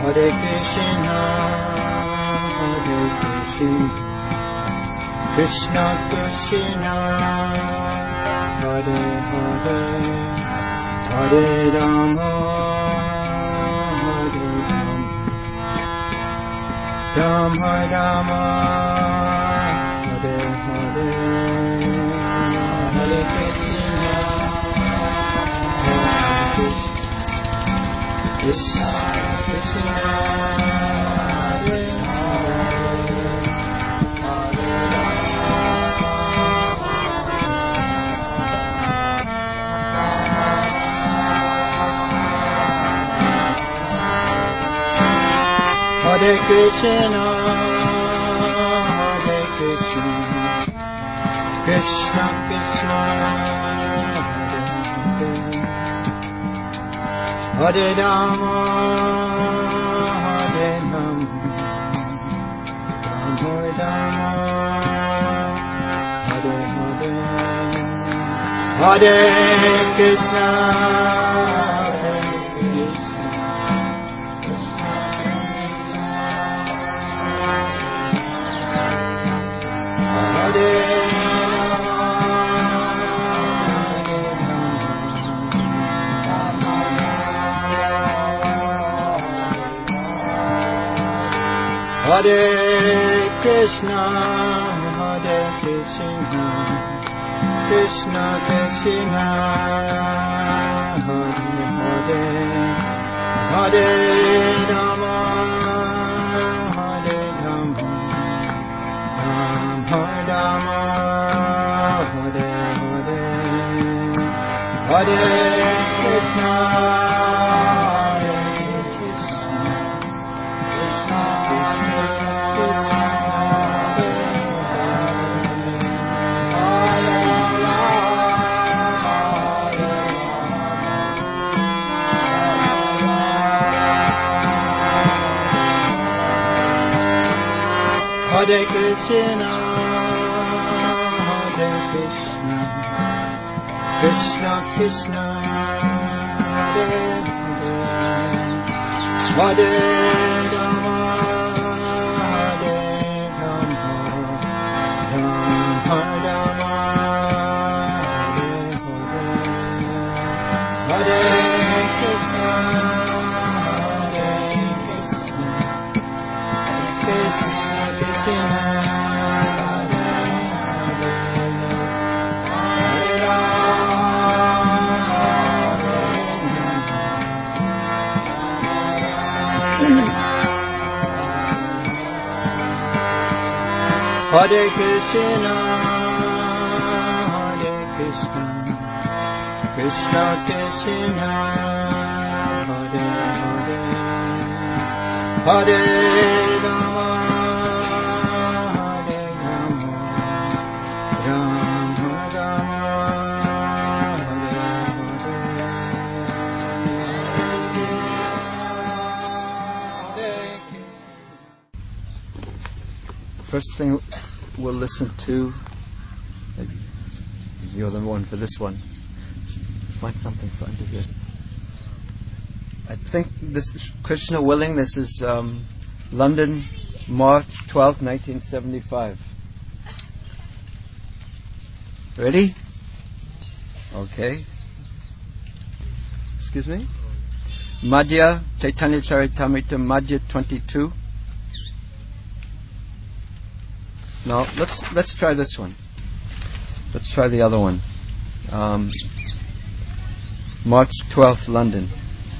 Hare Krishna, Krishna Krishna, Hare Hare, Hare Rama, Hare Rama, Rama Rama, Hare Hare, Hare Krishna, Hare Krishna, Krishna Krishna, Hare Hare Krishna, Hare Krishna, Krishna Krishna, Hare Rama, Hare Rama, Rama Rama, Hare Hare, Hare Krishna, Hare Krishna, Hare Hare Krishna, Hare Krishna, Krishna Krishna, Hare Hare, Hare Rama, Hare Rama, Rama Rama, Hare Hare, Hare Krishna, Hare Krishna, Krishna Krishna, Hare Krishna, Hare Krishna, Krishna Krishna, Hare Hare, Hare Rama, Hare Rama, Rama Rama, Hare Hare, Hare Krishna, Hare Krishna, Krishna Krishna, Hare Krishna, Hare Krishna, Krishna Krishna, Hare Hare, Hare Rama, Hare Rama, Rama Rama, Hare Hare. First thing we'll listen to, you're the one for this one. Find something fun to do. I think this is Krishna willing. This is London, March 12th, 1975. Ready? Okay. Excuse me? Madhya Chaitanya Charitamrita, Madhya 22. No, let's try this one. Let's try the other one. March 12th, London.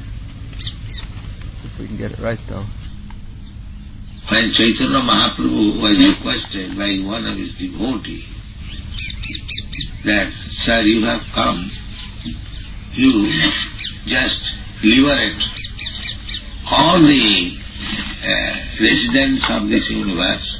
See if we can get it right, though. When Chaitanya Mahaprabhu was requested by one of his devotees that, sir, you have come, you just liberate all the residents of this universe,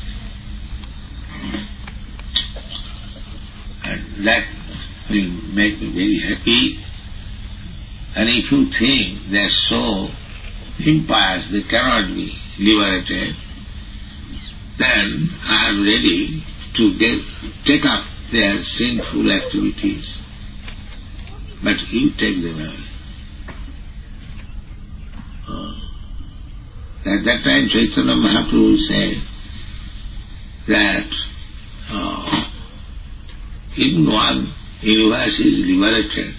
and that will make me very happy. And if you think they are so impious, they cannot be liberated, then I am ready to take up their sinful activities. But you take them away. At that time Chaitanya Mahaprabhu said that even one universe is liberated,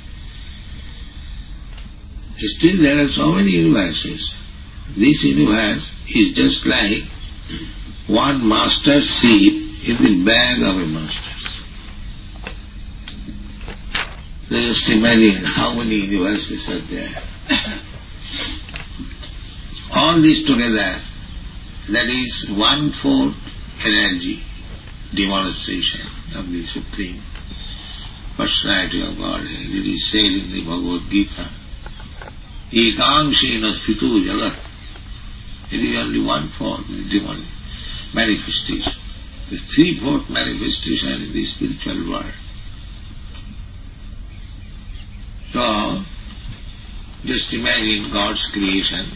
still there are so many universes. This universe is just like one mustard seed in the bag of a mustard. Just imagine how many universes are there. All this together, that is 1/4 energy demonstration of the Supreme Personality of Godhead. It is said in the Bhagavad Gita, Ekamshena Sthito Jagat. It is only 1/4 the manifestation. The 3/4 manifestation in the spiritual world. So, just imagine God's creation.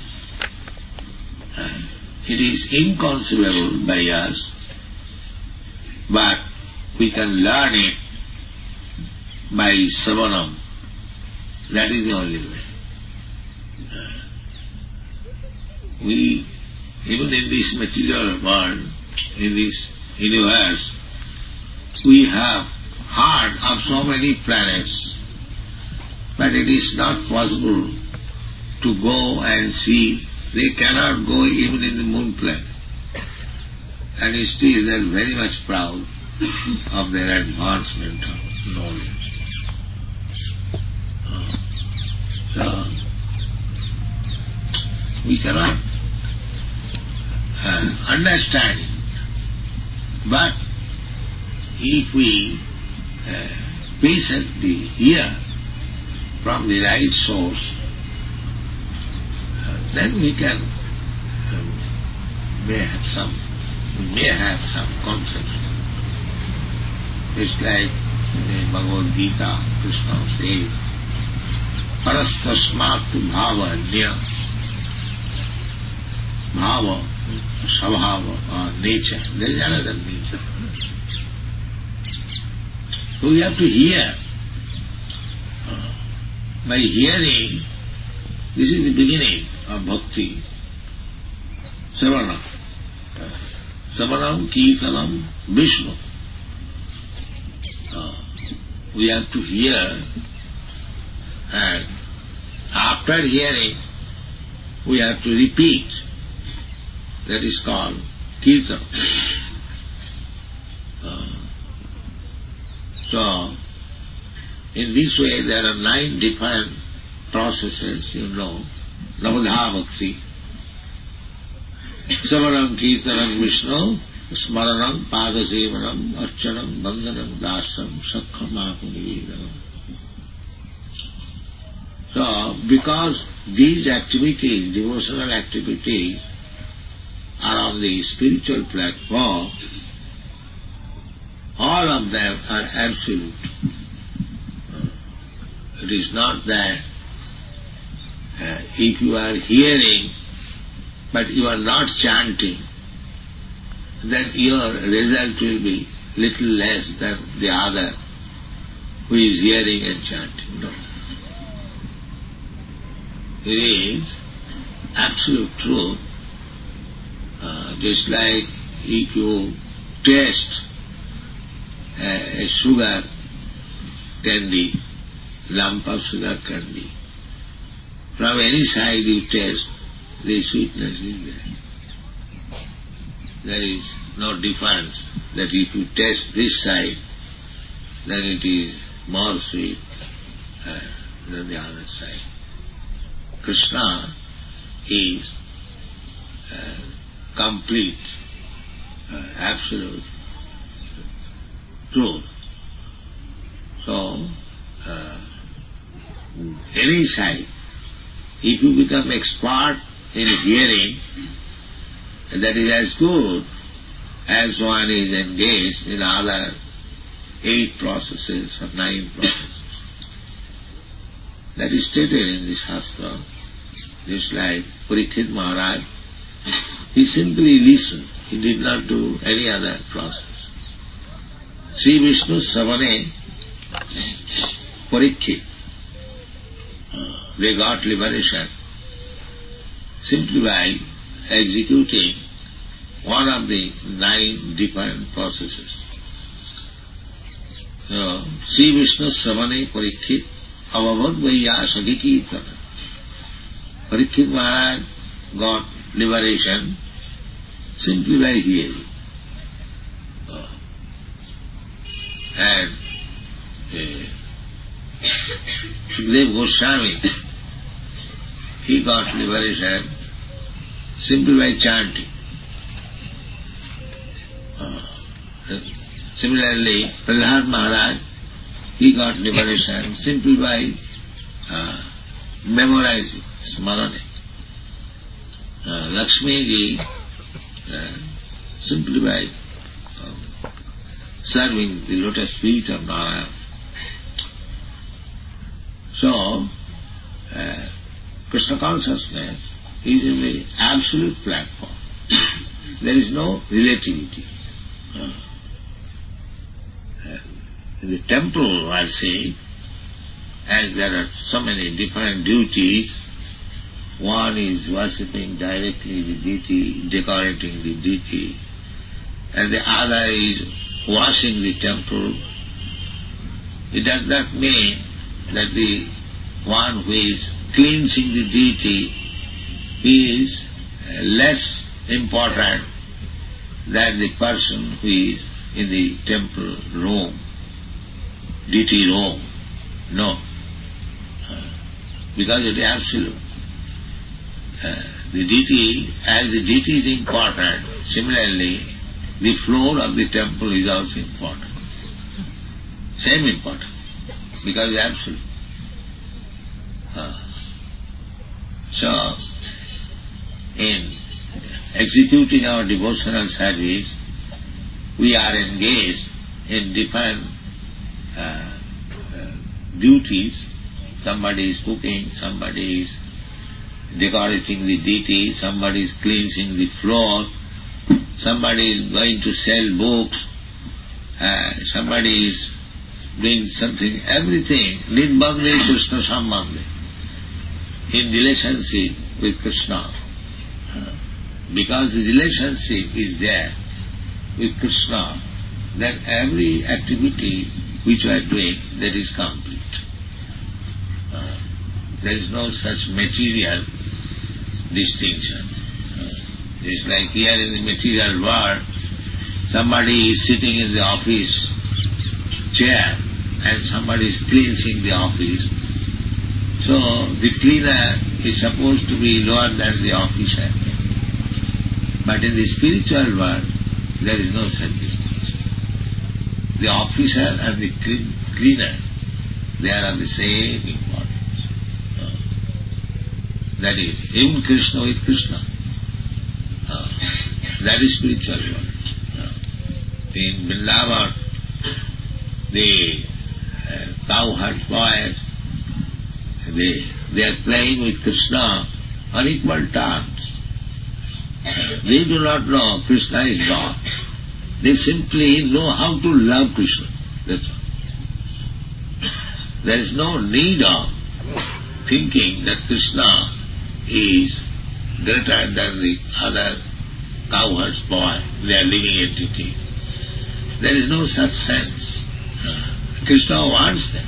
It is inconceivable by us, but we can learn it by Savanam. That is the only way. We, even in this material world, in this universe, we have heard of so many planets, but it is not possible to go and see. They cannot go even in the moon planet. And still they are very much proud of their advancement of knowledge. So, we cannot understand it. But if we patiently hear from the right source, then we can may have some concept. It's like in the Bhagavad Gita, Krishna says, Parastasmatu bhava nya, bhava, sabhava, nature. There is another nature. So we have to hear. By hearing, this is the beginning of bhakti. Savanam. Savanam, Kirtanam, Vishnu. We have to hear, and after hearing, we have to repeat. That is called Kirtan. So, in this way there are 9 different processes, you know. Navadha Bhakti. Savaram, Kirtanam, Vishnu, Smaranam, Padasevanam, Archanam, Bandhanam, Dasam, Sakham, Apunivedam. So, because these activities, devotional activities, are on the spiritual platform, all of them are absolute. It is not that if you are hearing but you are not chanting, then your result will be little less than the other who is hearing and chanting. No. It is absolute truth. Just like if you taste a sugar candy, lump of sugar candy, from any side you taste, the sweetness is there. There is no difference that if you taste this side, then it is more sweet than the other side. Krishna is complete, absolute truth. So, any side, if you become expert in hearing, that is as good as one is engaged in other 8 processes or 9 processes. That is stated in the Shastra. Just like Parikshit Maharaj, he simply listened. He did not do any other process. Sri Vishnu Savane Parikshit, they got liberation simply by executing one of the 9 different processes. So, Sri Vishnu Savane Parikshit Avavad Vaiyasaki Kirtana. Parikshit Maharaj got liberation simply by hearing. And Sukadeva Goswami, he got liberation simply by chanting. Similarly, Prahlad Maharaj, he got liberation simply by memorizing, smarana. Lakshmi ji, simply by serving the lotus feet of Narayana. So, Krishna consciousness is in the absolute platform. There is no relativity. In the temple, I say, as there are so many different duties, one is worshipping directly the deity, decorating the deity, and the other is washing the temple. It does not mean that the one who is cleansing the deity is less important than the person who is in the temple room, deity room. No. Because it is absolute. The deity, as the deity is important, similarly, the floor of the temple is also important. Same important, because it is absolute. So, in executing our devotional service, we are engaged in different duties. Somebody is cooking, somebody is decorating the deity, somebody is cleansing the floor, somebody is going to sell books, somebody is doing something, everything, Nidbhagni Krishna Sambandhi, in relationship with Krishna. Because the relationship is there with Krishna, then every activity which we are doing, that is complete. There is no such material distinction. It's like here in the material world, somebody is sitting in the office chair and somebody is cleansing the office. So the cleaner is supposed to be lower than the officer. But in the spiritual world, there is no such distinction. The officer and the cleaner, they are of the same importance. That is, even Krishna with Krishna. That is spiritual world. In Vrindavan, the cowherd boys, they are playing with Krishna on equal terms. They do not know Krishna is God. They simply know how to love Krishna. That's all. There is no need of thinking that Krishna is greater than the other cowherd's boy. They are living entities. There is no such sense. Krishna wants that.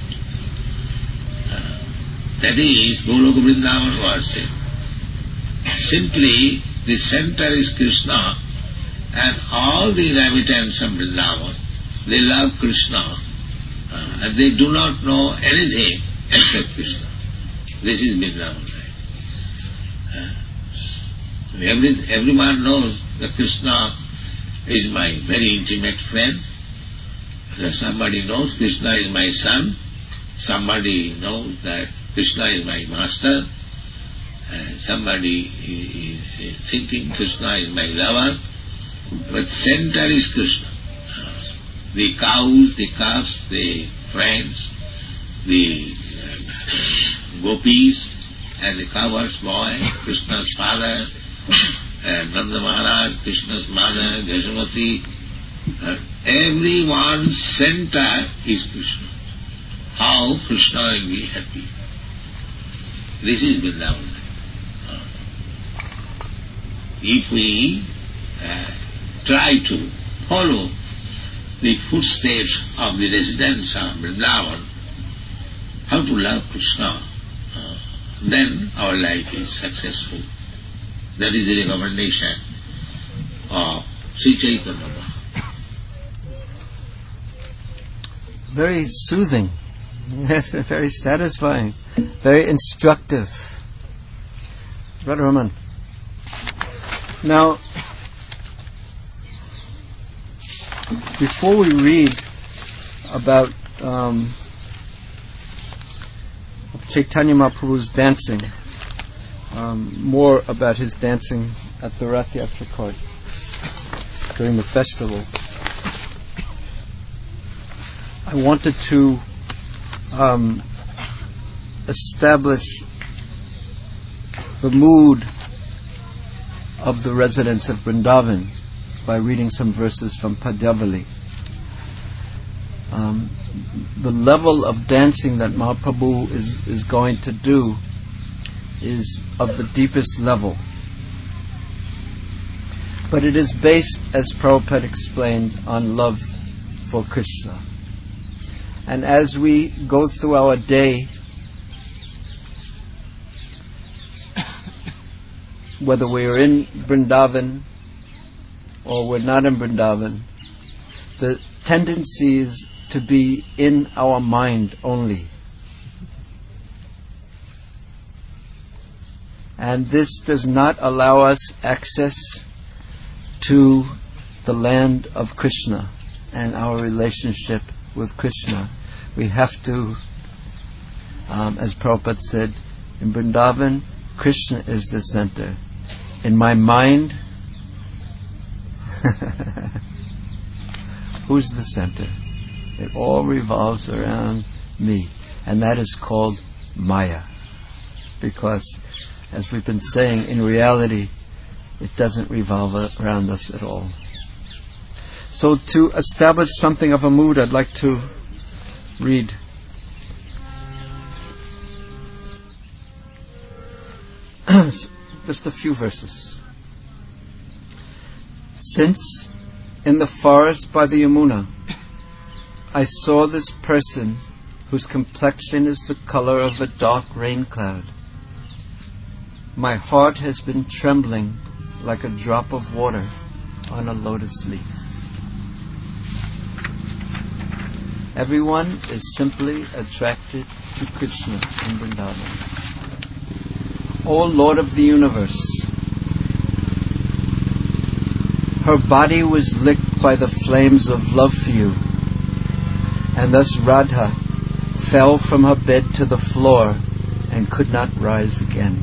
That is Goloka Vrindavan worship. Simply, the center is Krishna, and all the inhabitants of Vrindavan, they love Krishna, and they do not know anything except Krishna. This is Vrindavan life. Everyone knows that Krishna is my very intimate friend. Somebody knows Krishna is my son. Somebody knows that Krishna is my master. Somebody is thinking Krishna is my lover. But center is Krishna. The cows, the calves, the friends, the gopis, and the cowherd's boy, Krishna's father, Nanda Maharaj, Krishna's mother, Jashamati, everyone's center is Krishna. How Krishna will be happy. This is Vrindavan. if we try to follow the footsteps of the residents of Vrindavan, how to love Krishna, then our life is successful. That is the recommendation of Sri Chaitanya Mahaprabhu. Very soothing, yes, very satisfying, very instructive. Brother Raman. Now, before we read about Chaitanya Mahaprabhu's dancing, more about his dancing at the Rath Yatra court during the festival, I wanted to establish the mood of the residents of Vrindavan by reading some verses from Padyavali. The level of dancing that Mahaprabhu is going to do is of the deepest level. But it is based, as Prabhupada explained, on love for Krishna. And as we go through our day, whether we're in Vrindavan or we're not in Vrindavan, the tendency is to be in our mind only. And this does not allow us access to the land of Krishna and our relationship with Krishna. We have to, as Prabhupada said, in Vrindavan, Krishna is the center. In my mind, who's the center? It all revolves around me. And that is called Maya. Because, as we've been saying, in reality, it doesn't revolve around us at all. So to establish something of a mood, I'd like to read just a few verses. Since in the forest by the Yamuna I saw this person whose complexion is the color of a dark rain cloud, my heart has been trembling like a drop of water on a lotus leaf. Everyone is simply attracted to Krishna in Vrindavan. O Lord of the universe, her body was licked by the flames of love for you, and thus Radha fell from her bed to the floor and could not rise again.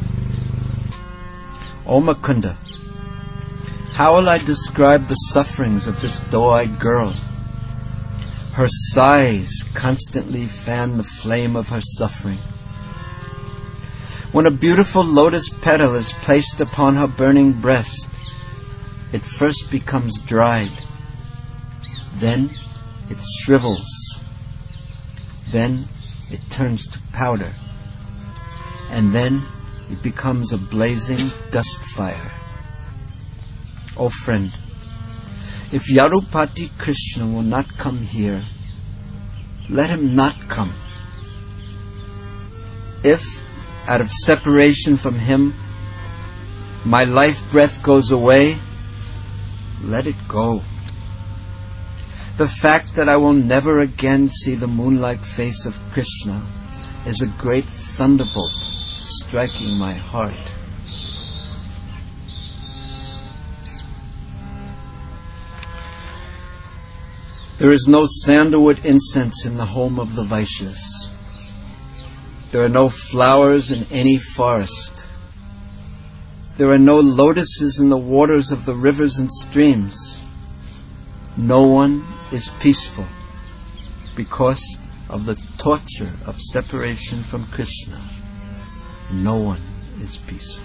O Mukunda, how will I describe the sufferings of this doe-eyed girl? Her sighs constantly fan the flame of her suffering. When a beautiful lotus petal is placed upon her burning breast, it first becomes dried, then it shrivels, then it turns to powder, and then it becomes a blazing dust fire. O friend, if Yarupati Krishna will not come here, let him not come. If, out of separation from him, my life breath goes away, let it go. The fact that I will never again see the moonlike face of Krishna is a great thunderbolt striking my heart. There is no sandalwood incense in the home of the Vaishyas. There are no flowers in any forest. There are no lotuses in the waters of the rivers and streams. No one is peaceful because of the torture of separation from Krishna. No one is peaceful.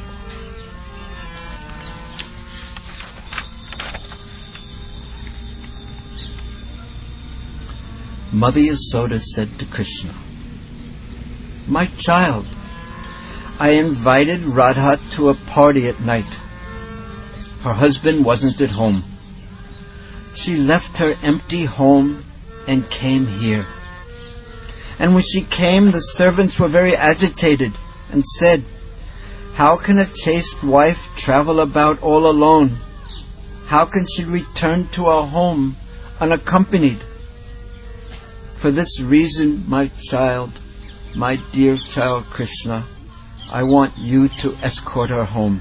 Mother Yasoda said to Krishna, "My child, I invited Radha to a party at night. Her husband wasn't at home. She left her empty home and came here. And when she came, the servants were very agitated and said, "How can a chaste wife travel about all alone? How can she return to her home unaccompanied? For this reason, my dear child Krishna, I want you to escort her home."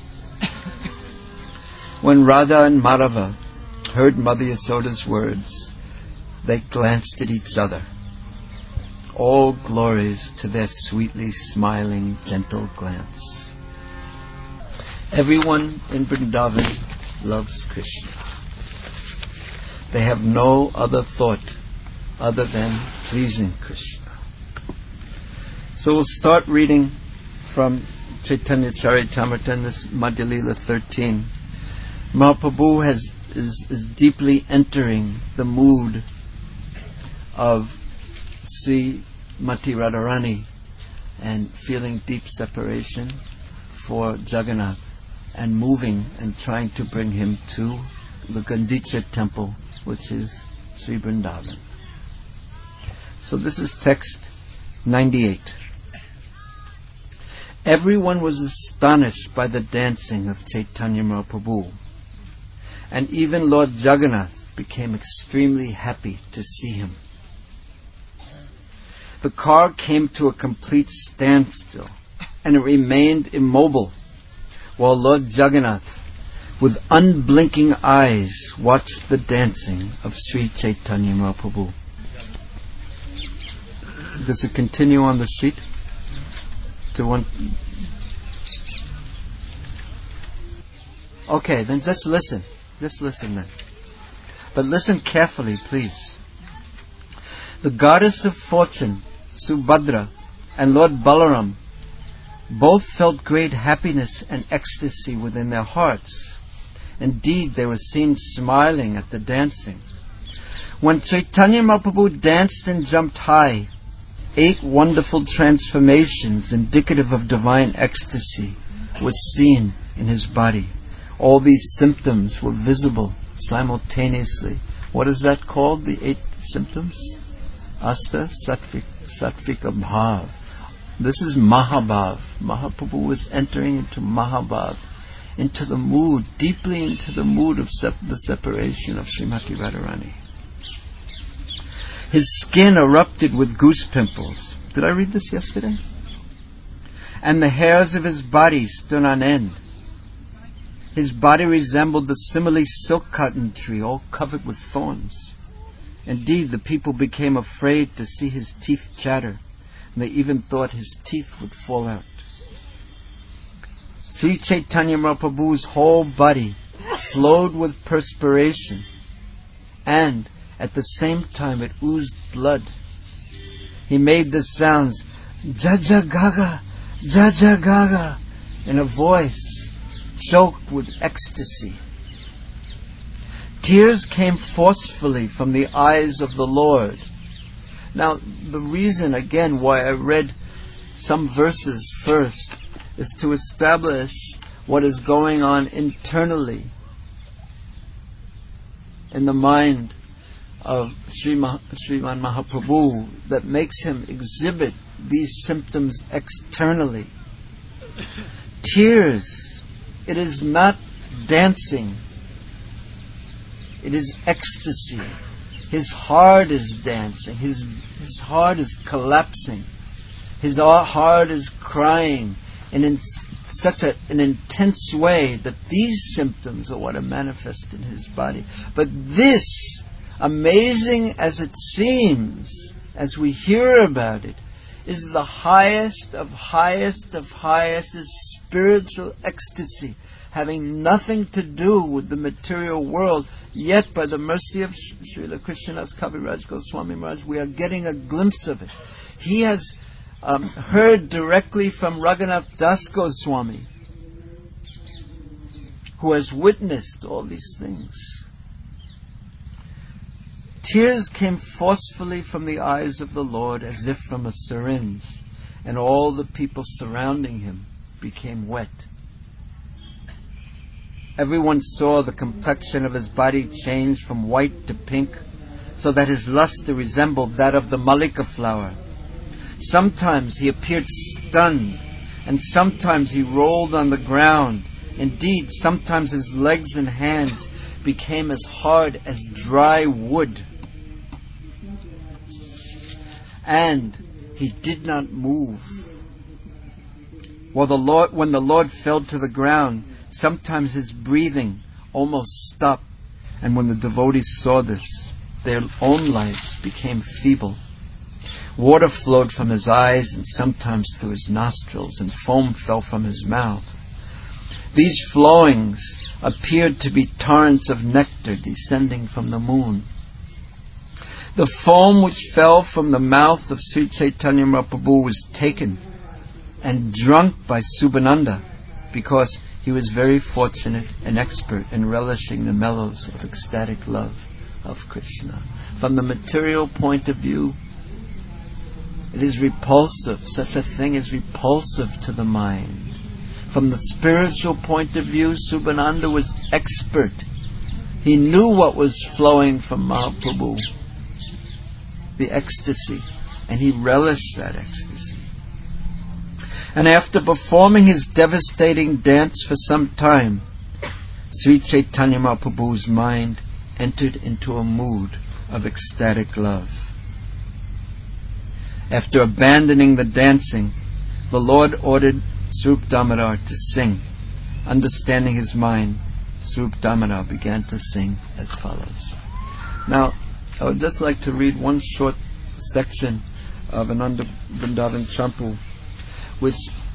When Radha and Madhava heard Mother Yasoda's words, they glanced at each other. All glories to their sweetly smiling, gentle glance. Everyone in Vrindavan loves Krishna. They have no other thought other than pleasing Krishna. So we'll start reading from Chaitanya Charitamrita, this Madhya Lila 13. Mahaprabhu is deeply entering the mood of Srimati Radharani and feeling deep separation for Jagannath and moving and trying to bring him to the Gandicha temple, which is Sri Vrindavan. So this is text 98. Everyone was astonished by the dancing of Chaitanya Mahaprabhu, and even Lord Jagannath became extremely happy to see him. The car came to a complete standstill, and it remained immobile, while Lord Jagannath, with unblinking eyes, watched the dancing of Sri Chaitanya Mahaprabhu. Does it continue on the sheet? Okay, then just listen. Just listen then. But listen carefully, please. The goddess of fortune, Subhadra, and Lord Balaram both felt great happiness and ecstasy within their hearts. Indeed, they were seen smiling at the dancing. When Chaitanya Mahaprabhu danced and jumped high, 8 wonderful transformations indicative of divine ecstasy were seen in his body. All these symptoms were visible simultaneously. What is that called, the 8 symptoms? Asta Sattvika Bhav. This is Mahabhav. Mahaprabhu was entering into Mahabhav, into the mood, deeply into the mood of the separation of Srimati Radharani. His skin erupted with goose pimples. Did I read this yesterday? And the hairs of his body stood on end. His body resembled the simile silk cotton tree, all covered with thorns. Indeed, the people became afraid to see his teeth chatter, and they even thought his teeth would fall out. Sri Chaitanya Mahaprabhu's whole body flowed with perspiration, and at the same time it oozed blood. He made the sounds, Jaja Gaga, Jaja Gaga, in a voice choked with ecstasy. Tears came forcefully from the eyes of the Lord. Now, the reason, again, why I read some verses first is to establish what is going on internally in the mind of Sriman Mahaprabhu that makes him exhibit these symptoms externally. Tears, it is not dancing, it is ecstasy. His heart is dancing, his heart is collapsing, his heart is crying, and in such an intense way that these symptoms are what are manifest in his body. But this, amazing as it seems, as we hear about it, is the highest of highest of highest, is spiritual ecstasy, having nothing to do with the material world. Yet, by the mercy of Srila Krishnadas Kaviraj Goswami Maharaj, we are getting a glimpse of it. He has heard directly from Raghunath Das Goswami, who has witnessed all these things. Tears came forcefully from the eyes of the Lord as if from a syringe, and all the people surrounding him became wet. everyone saw the complexion of his body change from white to pink, so that his luster resembled that of the Mallika flower. Sometimes he appeared stunned, and sometimes he rolled on the ground. Indeed, sometimes his legs and hands became as hard as dry wood. And he did not move. When the Lord fell to the ground, sometimes his breathing almost stopped. And when the devotees saw this, their own lives became feeble. Water flowed from his eyes and sometimes through his nostrils, and foam fell from his mouth. These flowings appeared to be torrents of nectar descending from the moon. The foam which fell from the mouth of Sri Chaitanya Mahaprabhu was taken and drunk by Subhananda, because he was very fortunate and expert in relishing the mellows of ecstatic love of Krishna. From the material point of view, it is repulsive. Such a thing is repulsive to the mind. From the spiritual point of view, Subhananda was expert. He knew what was flowing from Mahaprabhu, the ecstasy, and he relished that ecstasy. And after performing his devastating dance for some time, Sri Chaitanya Mahaprabhu's mind entered into a mood of ecstatic love. After abandoning the dancing, the Lord ordered Swarup Damodar to sing. Understanding his mind, Swarup Damodar began to sing as follows. Now, I would just like to read one short section of Ananda Vrindavan Champu, which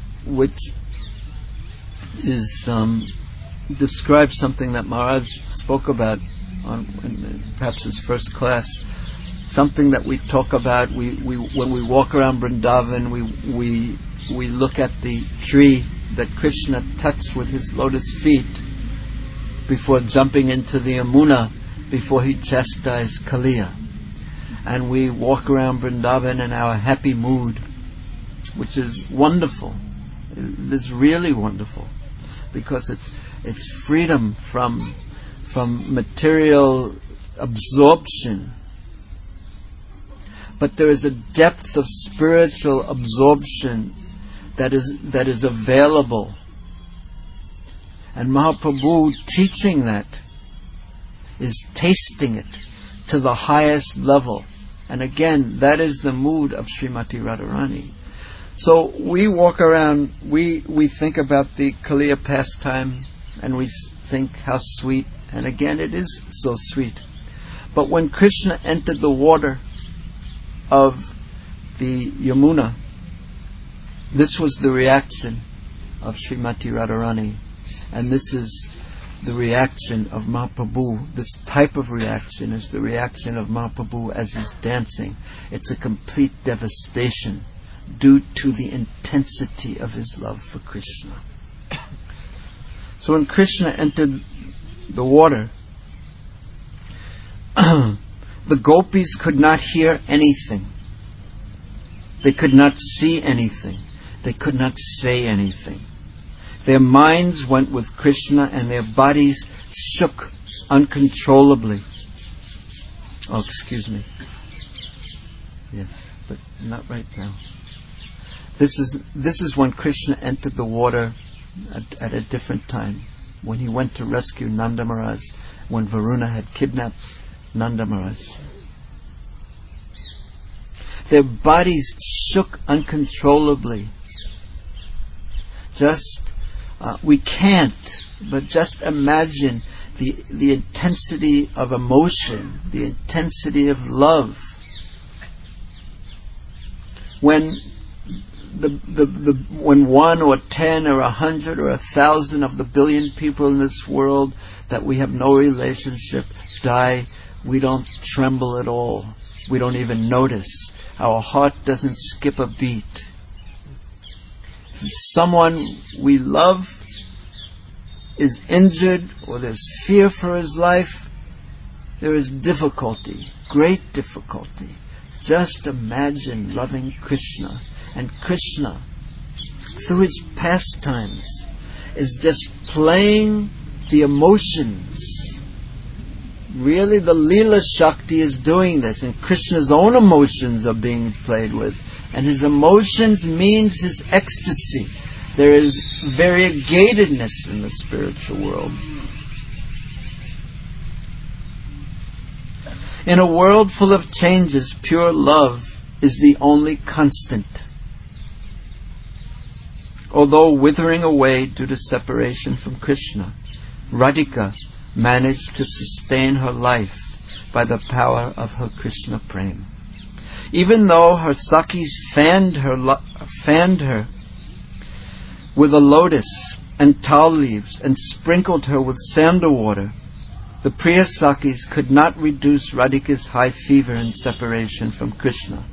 is describes something that Maharaj spoke about in perhaps his first class. Something that we talk about. We when we walk around Vrindavan, we look at the tree that Krishna touched with his lotus feet before jumping into the Yamuna, before he chastised Kaliya. And we walk around Vrindavan in our happy mood, which is wonderful. It is really wonderful, because it's freedom from material absorption. But there is a depth of spiritual absorption that is available. And Mahaprabhu, teaching that, is tasting it to the highest level. And again, that is the mood of Srimati Radharani. So we walk around, we think about the Kaliya pastime, and we think how sweet, and again it is so sweet. But when Krishna entered the water of the Yamuna, this was the reaction of Srimati Radharani, and this is the reaction of Mahaprabhu. This type of reaction is the reaction of Mahaprabhu as he's dancing. It's a complete devastation due to the intensity of his love for Krishna. So when Krishna entered the water, the gopis could not hear anything. They could not see anything. They could not say anything. Their minds went with Krishna and their bodies shook uncontrollably. Oh, excuse me. Yes, but not right now. This is when Krishna entered the water at a different time, when he went to rescue Nanda Maharaj, when Varuna had kidnapped Nanda Maharaj. Their bodies shook uncontrollably. We can't, but just imagine the intensity of emotion, the intensity of love. When when 1 or 10 or 100 or 1,000 of the billion people in this world that we have no relationship die, we don't tremble at all. We don't even notice. Our heart doesn't skip a beat. If someone we love is injured or there's fear for his life, there is difficulty, great difficulty. Just imagine loving Krishna. And Krishna, through his pastimes, is just playing the emotions. Really, the Leela Shakti is doing this, and Krishna's own emotions are being played with. And his emotions means his ecstasy. There is variegatedness in the spiritual world. In a world full of changes, pure love is the only constant. Although withering away due to separation from Krishna, Radhika managed to sustain her life by the power of her Krishna prema. Even though her Sakhis fanned her with a lotus and tal leaves and sprinkled her with sandal water, the Priya Sakhis could not reduce Radhika's high fever and separation from Krishna.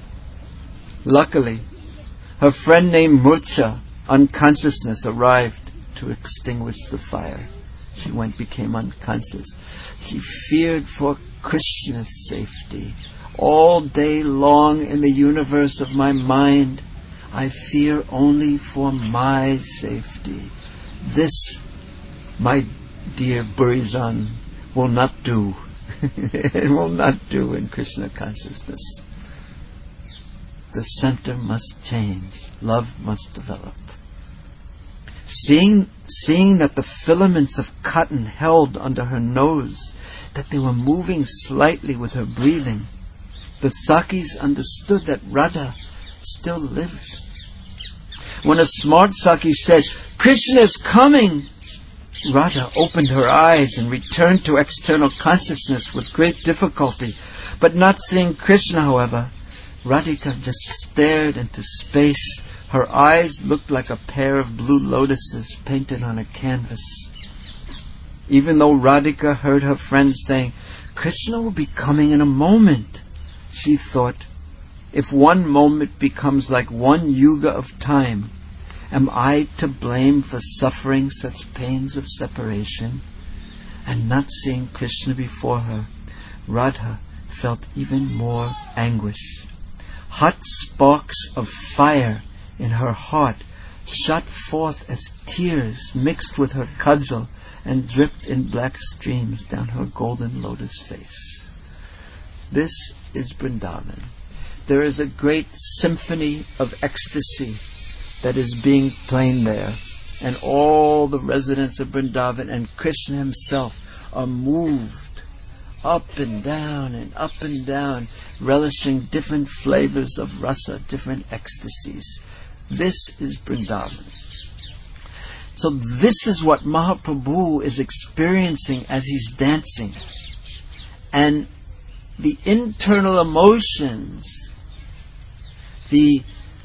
Luckily, her friend named Murcha, unconsciousness, arrived to extinguish the fire. She became unconscious. She feared for Krishna's safety. All day long in the universe of my mind, I fear only for my safety. This, my dear Burijan, will not do. It will not do in Krishna consciousness. The center must change. Love must develop. Seeing that the filaments of cotton held under her nose, that they were moving slightly with her breathing, the Sakhis understood that Radha still lived. When a smart Sakhi said, "Krishna is coming," Radha opened her eyes and returned to external consciousness with great difficulty. But not seeing Krishna, however, Radhika just stared into space. Her eyes looked like a pair of blue lotuses painted on a canvas. Even though Radhika heard her friend saying, "Krishna will be coming in a moment," she thought, if one moment becomes like one yuga of time, am I to blame for suffering such pains of separation? And not seeing Krishna before her, Radha felt even more anguish. Hot sparks of fire in her heart shot forth as tears mixed with her kajal and dripped in black streams down her golden lotus face. This is Vrindavan. There is a great symphony of ecstasy that is being played there, and all the residents of Vrindavan and Krishna himself are moved up and down, relishing different flavors of rasa, different ecstasies. This is Vrindavan. So this is what Mahaprabhu is experiencing as he's dancing. And the internal emotions, the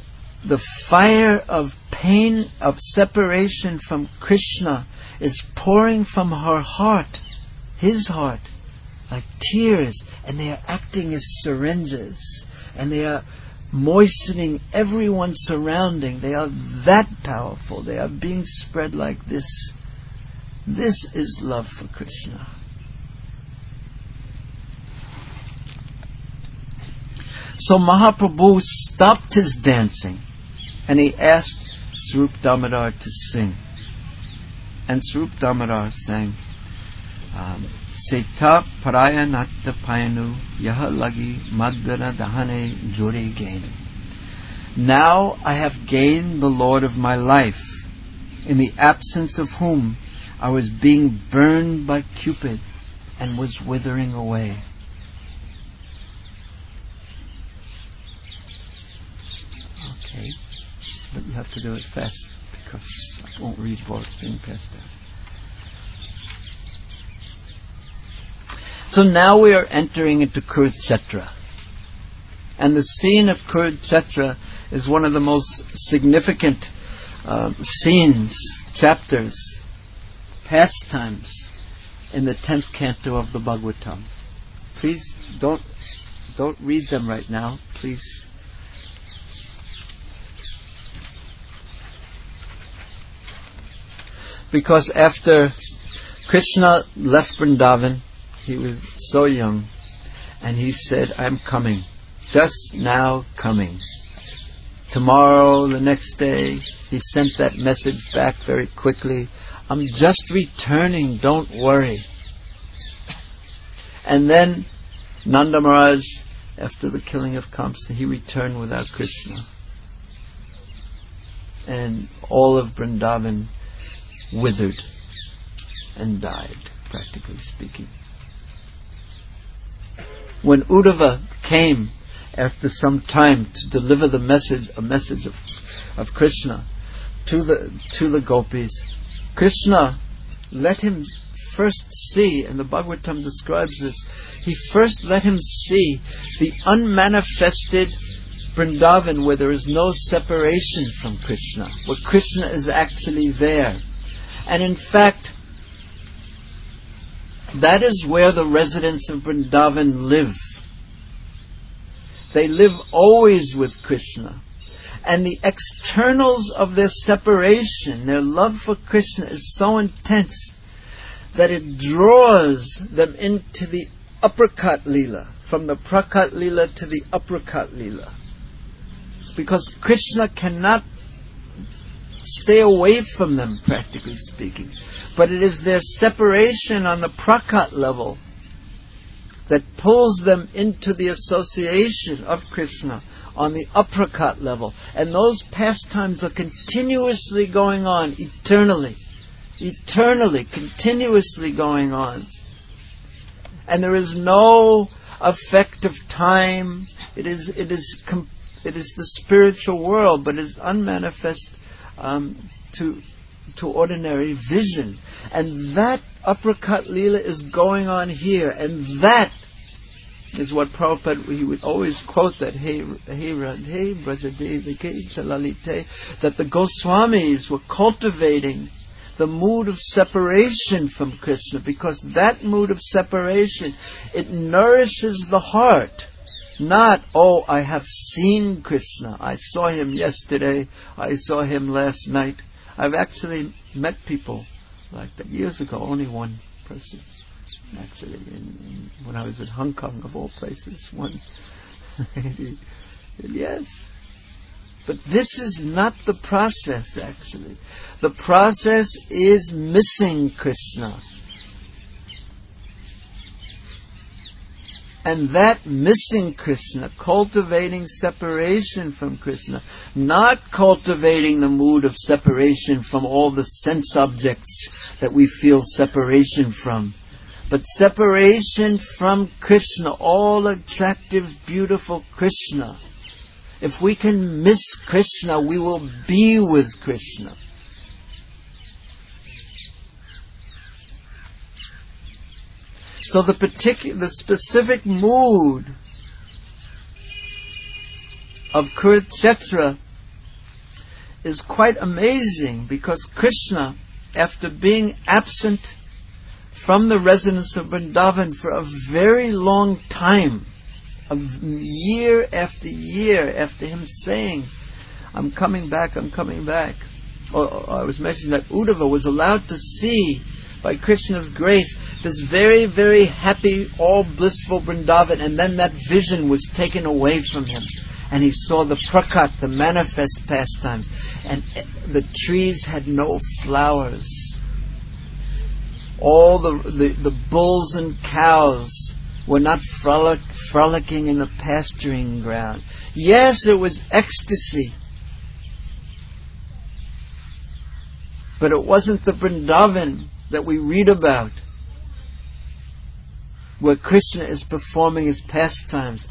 fire of pain, of separation from Krishna is pouring from her heart, his heart, like tears, and they are acting as syringes, and they are moistening everyone surrounding. They are that powerful. They are being spread like this. This is love for Krishna. So Mahaprabhu stopped his dancing and he asked Swarup Damodar to sing. And Swarup Damodar sang, Seta paraya natta payanu yaha lagi madhana dahane jore gain. Now I have gained the Lord of my life, in the absence of whom I was being burned by Cupid and was withering away. Okay, but you have to do it fast because I won't read while it's being passed out. So now we are entering into Kurukshetra. And the scene of Kurukshetra is one of the most significant scenes, chapters, pastimes in the 10th canto of the Bhagavatam. Please don't read them right now, please. Because after Krishna left Vrindavan, he was so young, and he said, I'm coming, just now coming. Tomorrow, the next day, he sent that message back very quickly. I'm just returning, don't worry. And then Nanda Maharaj, after the killing of Kamsa, he returned without Krishna. And all of Vrindavan withered and died, practically speaking. When Uddhava came after some time to deliver a message of Krishna to the gopis, Krishna let him first see, and the Bhagavatam describes this, he first let him see the unmanifested Vrindavan where there is no separation from Krishna, where Krishna is actually there. And in fact, that is where the residents of Vrindavan live. They live always with Krishna. And the externals of their separation, their love for Krishna is so intense that it draws them into the uppercut Leela, from the Prakat Leela to the uppercut Leela. Because Krishna cannot stay away from them, practically speaking. But it is their separation on the Prakat level that pulls them into the association of Krishna on the uppercut level. And those pastimes are continuously going on, eternally, continuously going on. And there is no effect of time. It is the spiritual world, but it is unmanifest to ordinary vision. And that uppercut Leela is going on here, and that is what Prabhupada, he would always quote that Hey Radhe Brajadevike Chalalite, that the Goswamis were cultivating the mood of separation from Krishna, because that mood of separation, it nourishes the heart. Not, oh, I have seen Krishna, I saw him yesterday, I saw him last night. I've actually met people like that years ago, only one person, actually, when I was in Hong Kong, of all places, one. Yes. But this is not the process, actually. The process is missing Krishna. And that missing Krishna, cultivating separation from Krishna, not cultivating the mood of separation from all the sense objects that we feel separation from, but separation from Krishna, all attractive, beautiful Krishna. If we can miss Krishna, we will be with Krishna. So the specific mood of Kurukshetra is quite amazing, because Krishna, after being absent from the residence of Vrindavan for a very long time, of year after year, after him saying, I'm coming back, or I was mentioning that Uddhava was allowed to see, by Krishna's grace, this very, very happy, all blissful Vrindavan, and then that vision was taken away from him, and he saw the prakat, the manifest pastimes, and the trees had no flowers. All the bulls and cows were not frolicking in the pasturing ground. Yes, it was ecstasy, but it wasn't the Vrindavan that we read about, where Krishna is performing his pastimes.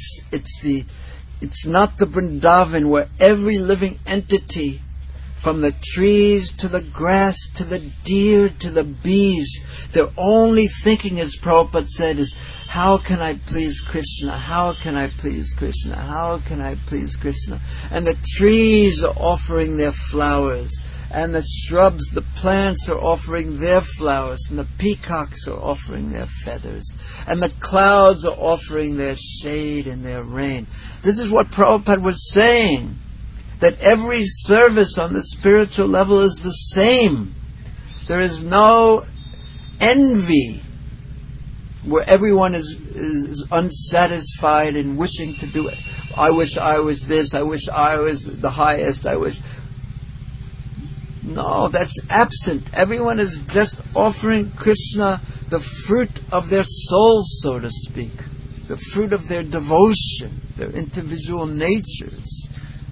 It's not the Vrindavan where every living entity, from the trees to the grass to the deer to the bees, they're only thinking, as Prabhupada said, is, how can I please Krishna? How can I please Krishna? How can I please Krishna? And the trees are offering their flowers, and the shrubs, the plants are offering their flowers, and the peacocks are offering their feathers, and the clouds are offering their shade and their rain. This is what Prabhupada was saying, that every service on the spiritual level is the same. There is no envy where everyone is unsatisfied and wishing to do it. I wish I was this, I wish I was the highest, I wish. No, that's absent. Everyone is just offering Krishna the fruit of their souls, so to speak. The fruit of their devotion, their individual natures.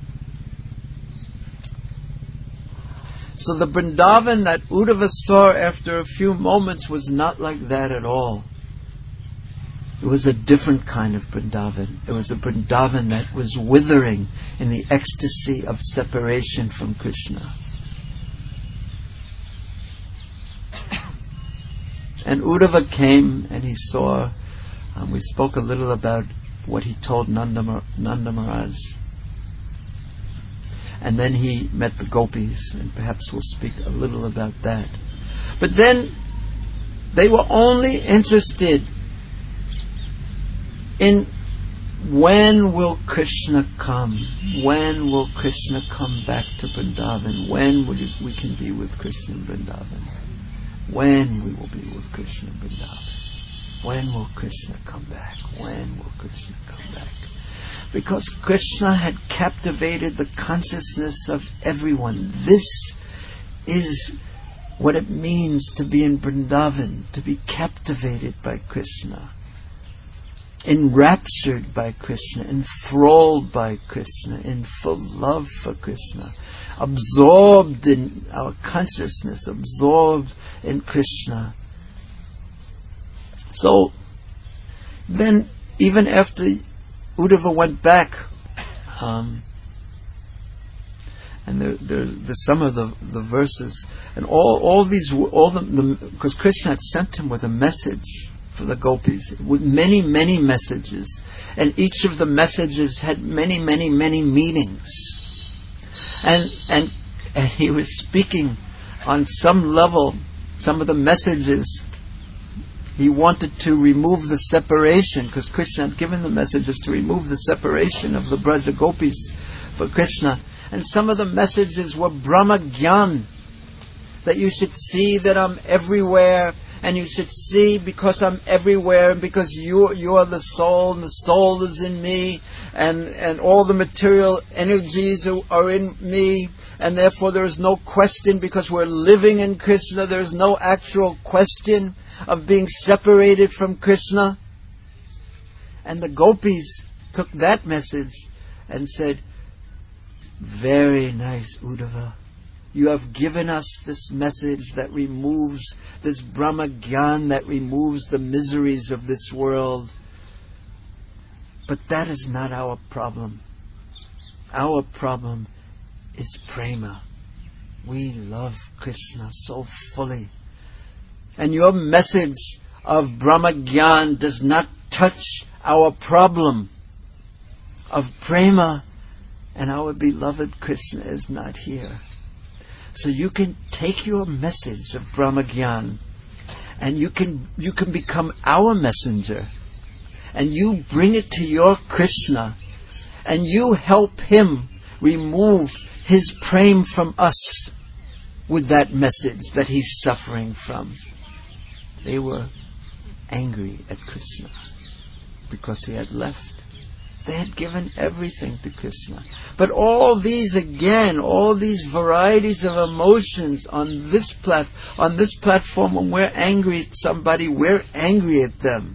So the Vrindavan that Uddhava saw after a few moments was not like that at all. It was a different kind of Vrindavan. It was a Vrindavan that was withering in the ecstasy of separation from Krishna. And Uddhava came and he saw, we spoke a little about what he told Nanda Maharaj. And then he met the gopis, and perhaps we'll speak a little about that. But then they were only interested in when will Krishna come? When will Krishna come back to Vrindavan? When we can be with Krishna in Vrindavan? When we will be with Krishna in Vrindavan? When will Krishna come back? When will Krishna come back? Because Krishna had captivated the consciousness of everyone. This is what it means to be in Vrindavan, to be captivated by Krishna, enraptured by Krishna, enthralled by Krishna, in full love for Krishna, absorbed in our consciousness, absorbed in Krishna. So then, even after Uddhava went back, and there's some of the verses, and because Krishna had sent him with a message for the gopis, with many, many messages, and each of the messages had many, many, many meanings, and he was speaking on some level. Some of the messages, he wanted to remove the separation, because Krishna had given the messages to remove the separation of the Braja Gopis for Krishna. And some of the messages were Brahma Gyan, that you should see that I'm everywhere, and you should see because I'm everywhere, and because you are the soul, and the soul is in me, and all the material energies are in me, and therefore there is no question, because we're living in Krishna, there is no actual question of being separated from Krishna. And the gopis took that message and said, very nice, Uddhava. You have given us this message that removes this Brahma Gyan, that removes the miseries of this world. But that is not our problem. Our problem is prema. We love Krishna so fully. And your message of Brahma Gyan does not touch our problem of prema, and our beloved Krishna is not here. So you can take your message of Brahma Gyan, and you can become our messenger, and you bring it to your Krishna, and you help him remove his prema from us with that message that he's suffering from. They were angry at Krishna because he had left. They had given everything to Krishna. But all these varieties of emotions on this platform, when we're angry at somebody, we're angry at them.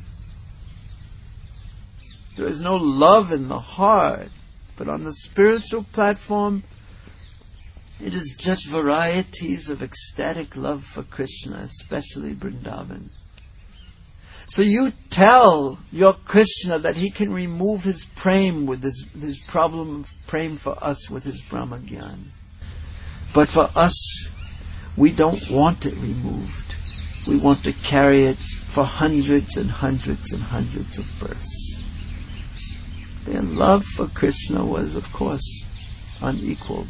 There is no love in the heart. But on the spiritual platform, it is just varieties of ecstatic love for Krishna, especially Vrindavan. So you tell your Krishna that he can remove his prema with his problem of prema for us with his Brahma Gyan. But for us, we don't want it removed. We want to carry it for hundreds and hundreds and hundreds of births. Their love for Krishna was, of course, unequaled.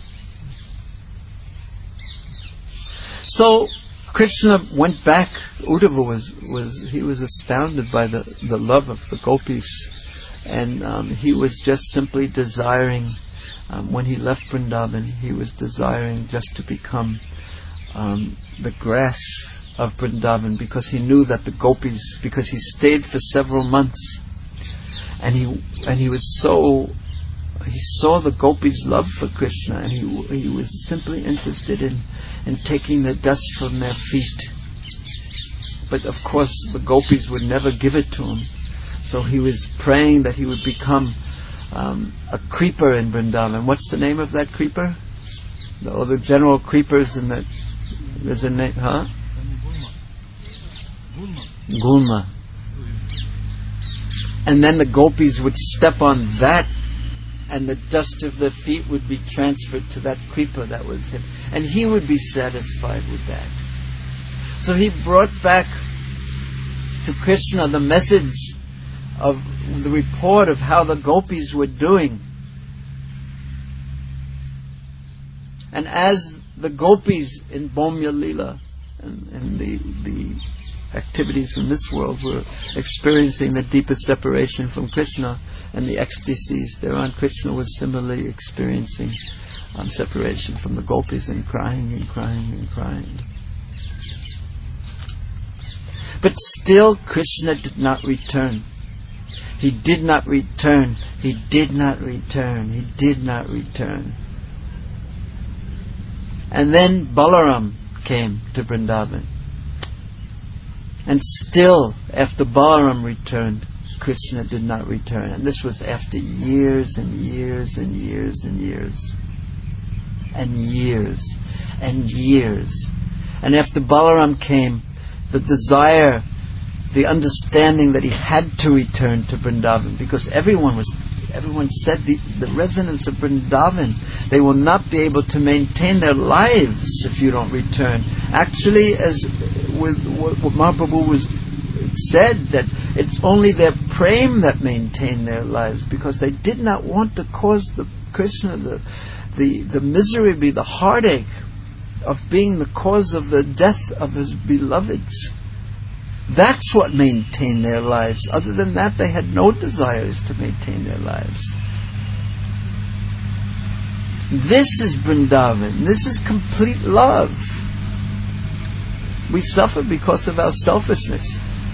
So Krishna went back. Uddhava was astounded by the love of the gopis, and he was just simply desiring. When he left Vrindavan, he was desiring just to become the grass of Vrindavan, because he knew that the gopis, because he stayed for several months, and he was so he saw the gopis' love for Krishna, and he was simply interested in taking the dust from their feet. But of course the gopis would never give it to him. So he was praying that he would become a creeper in Vrindavan. What's the name of that creeper? The general creepers in that. There's a name, huh? Gulma. And then the gopis would step on that, and the dust of their feet would be transferred to that creeper that was him. And he would be satisfied with that. So he brought back to Krishna the message of the report of how the gopis were doing. And as the gopis in Bhaumya Leela and the activities in this world were experiencing the deepest separation from Krishna and the ecstasies thereon, Krishna was similarly experiencing separation from the gopis and crying and crying and crying. But still Krishna did not return. He did not return. He did not return. He did not return. And then Balaram came to Vrindavan. And still, after Balaram returned, Krishna did not return. And this was after years and years and years and years. And years and years. And after Balaram came, the desire, the understanding that he had to return to Vrindavan, because everyone said the residents of Vrindavan, they will not be able to maintain their lives if you don't return. Actually, as with what Mahaprabhu said, that it's only their prem that maintain their lives, because they did not want to cause the Krishna the misery, the heartache of being the cause of the death of his beloveds. That's what maintained their lives. Other than that, they had no desires to maintain their lives. This is Vrindavan. This is complete love. We suffer because of our selfishness.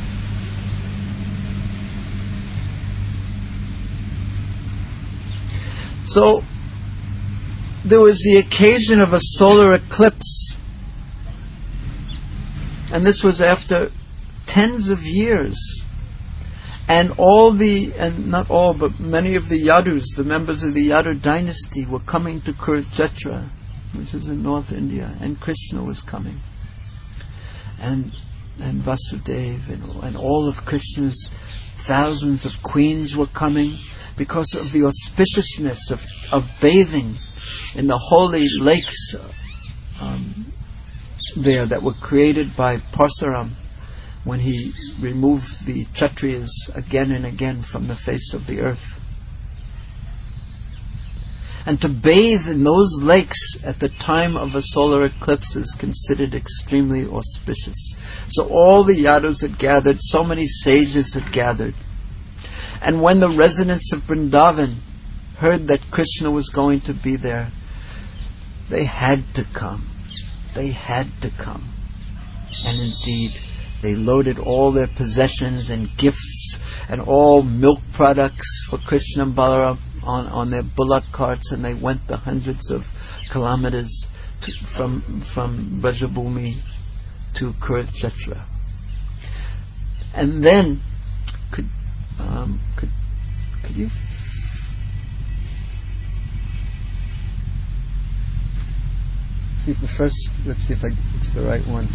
So, there was the occasion of a solar eclipse. And this was after tens of years. And not all, but many of the Yadus, the members of the Yadu dynasty, were coming to Kurukshetra, which is in North India, and Krishna was coming. And Vasudeva and all of Krishna's thousands of queens were coming because of the auspiciousness of bathing in the holy lakes there that were created by Parsuram when he removed the Kshatriyas again and again from the face of the earth. And to bathe in those lakes at the time of a solar eclipse is considered extremely auspicious. So all the Yadus had gathered, so many sages had gathered. And when the residents of Vrindavan heard that Krishna was going to be there, they had to come. They had to come. And indeed, they loaded all their possessions and gifts and all milk products for Krishna and Balaram on their bullock carts, and they went the hundreds of kilometers from Brajabhumi to Kurukshetra. And then, could you see if let's see if it's the right one.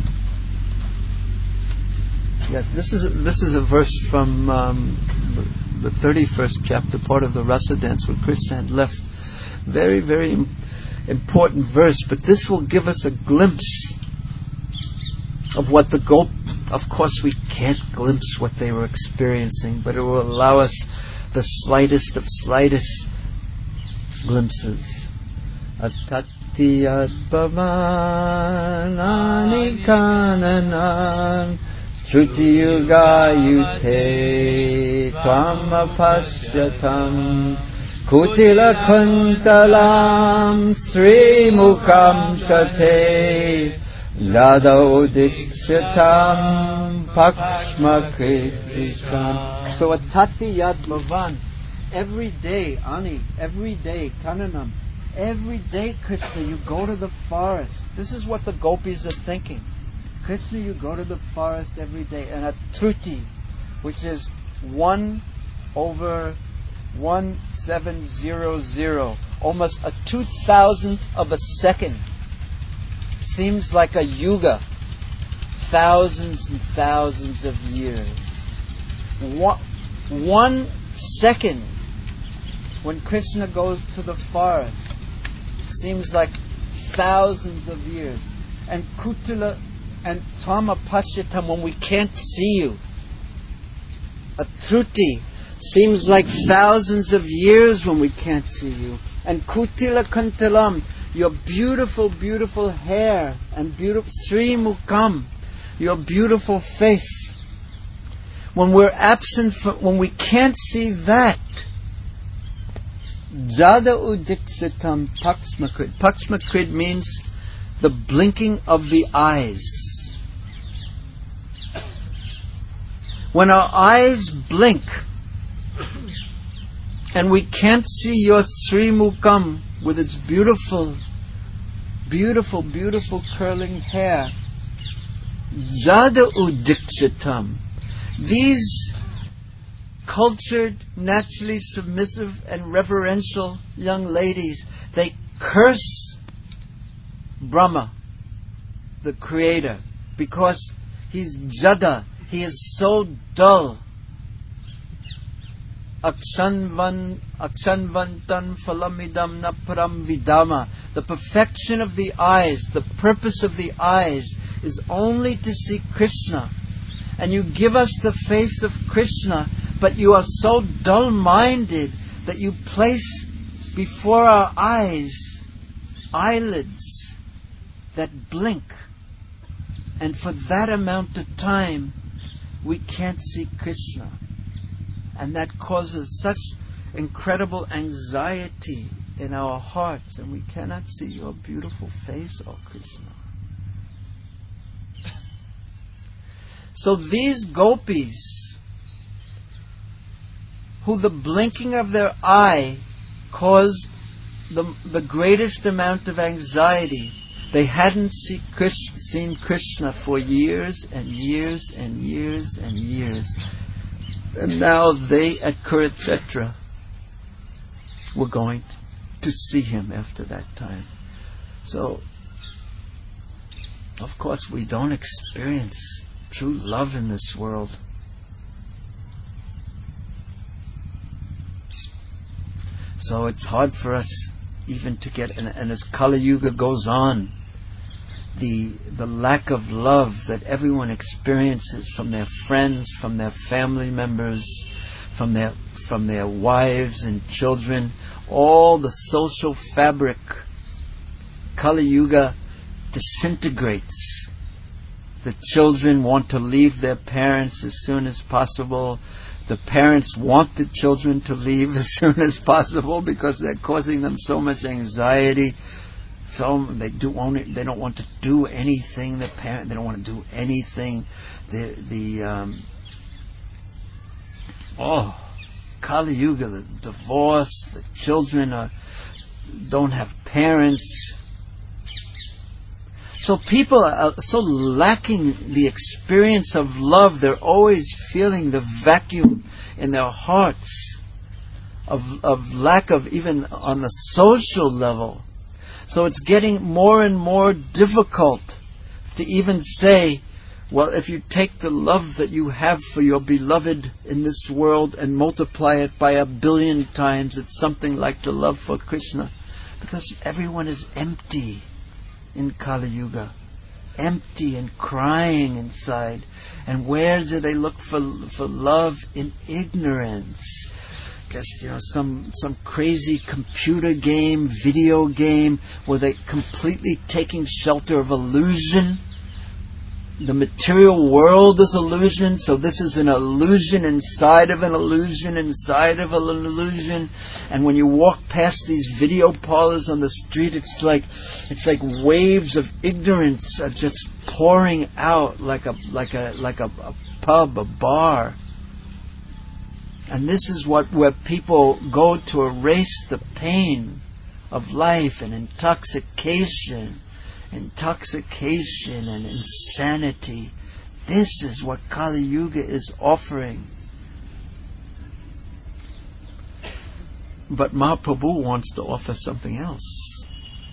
Yes, this is a verse from the 31st chapter, part of the Rasa dance where Krishna had left. Very, very important verse, but this will give us a glimpse of what of course we can't glimpse what they were experiencing, but it will allow us the slightest of slightest glimpses. Atati adbhavanani kananan Shruti yuga yute tvamapashyatam Kutila kuntalam sri mukam shate Lada udikshatam pakshma krisham. So atati yad bhavan, every day, Ani, every day, Kananam, every day, Krishna, you go to the forest. This is what the gopis are thinking. Krishna, you go to the forest every day. And at Truti, which is 1/1700, almost a 2,000th of a second. Seems like a yuga. Thousands and thousands of years. 1 second when Krishna goes to the forest seems like thousands of years. And Kutula and Tama Pashyatam, when we can't see you, a Truti seems like thousands of years when we can't see you. And Kutila Kantalam, your beautiful, beautiful hair and beautiful Sri Mukam, your beautiful face. When we're absent, when we can't see that, Jada Udiksitam Paksmakrid. Paksmakrid means the blinking of the eyes. When our eyes blink and we can't see your Sri Mukam with its beautiful, beautiful, beautiful curling hair, Jada Udiksitam. These cultured, naturally submissive and reverential young ladies, they curse Brahma, the creator, because he's Jada, he is so dull. Akshanvantan phalamidam naparam vidama. The perfection of the eyes, the purpose of the eyes is only to see Krishna. And you give us the face of Krishna, but you are so dull-minded that you place before our eyes eyelids that blink. And for that amount of time, we can't see Krishna. And that causes such incredible anxiety in our hearts, and we cannot see your beautiful face, O Krishna. So these gopis, who the blinking of their eye caused the greatest amount of anxiety, they hadn't seen Krishna for years and years and years and years. And now they at Kurukshetra were going to see him after that time. So, of course, we don't experience true love in this world. So it's hard for us even to get, and as Kali Yuga goes on, the lack of love that everyone experiences from their friends, from their family members, from their wives and children, all the social fabric, Kali Yuga disintegrates. The children want to leave their parents as soon as possible. The parents want the children to leave as soon as possible because they're causing them so much anxiety. So they don't want to do anything. They don't want to do anything. Kali Yuga, the divorce, the children don't have parents. So people are so lacking the experience of love. They're always feeling the vacuum in their hearts of lack of even on the social level. So it's getting more and more difficult to even say, well, if you take the love that you have for your beloved in this world and multiply it by 1 billion times, it's something like the love for Krishna. Because everyone is empty in Kali Yuga. Empty and crying inside. And where do they look for love? In ignorance. Just, some crazy computer game, video game, where they're completely taking shelter of illusion. The material world is illusion, so this is an illusion inside of an illusion inside of an illusion. And when you walk past these video parlors on the street, it's like waves of ignorance are just pouring out like a pub, a bar. And this is where people go to erase the pain of life and intoxication and insanity. This is what Kali Yuga is offering. But Mahaprabhu wants to offer something else.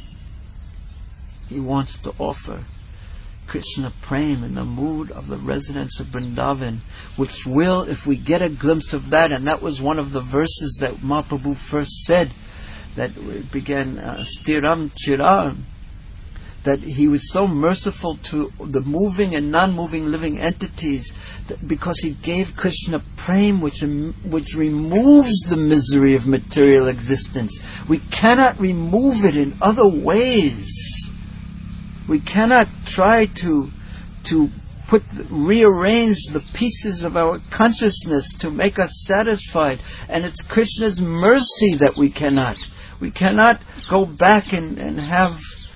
He wants to offer Krishna Prem in the mood of the residents of Vrindavan, which will, if we get a glimpse of that, and that was one of the verses that Mahaprabhu first said, that began Stiram Chiram, that he was so merciful to the moving and non-moving living entities because he gave Krishna Prem, which removes the misery of material existence. We cannot remove it in other ways. We cannot try to rearrange the pieces of our consciousness to make us satisfied. And it's Krishna's mercy that we cannot. We cannot go back and have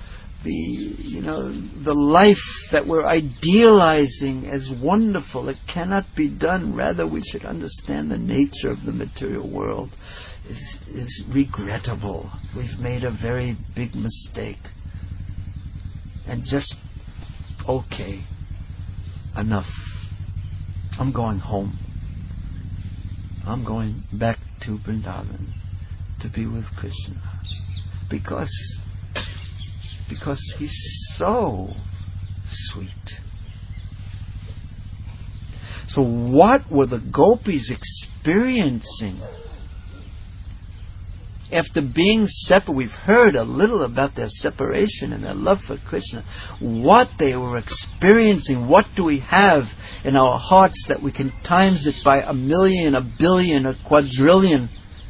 the life that we're idealizing as wonderful. It cannot be done. Rather, we should understand the nature of the material world is regrettable. We've made a very big mistake. And just, okay, enough. I'm going home. I'm going back to Vrindavan to be with Krishna. Because he's so sweet. So what were the gopis experiencing? After being separate, we've heard a little about their separation and their love for Krishna. What they were experiencing, what do we have in our hearts that we can times it by 1,000,000, 1,000,000,000, a quadrillion?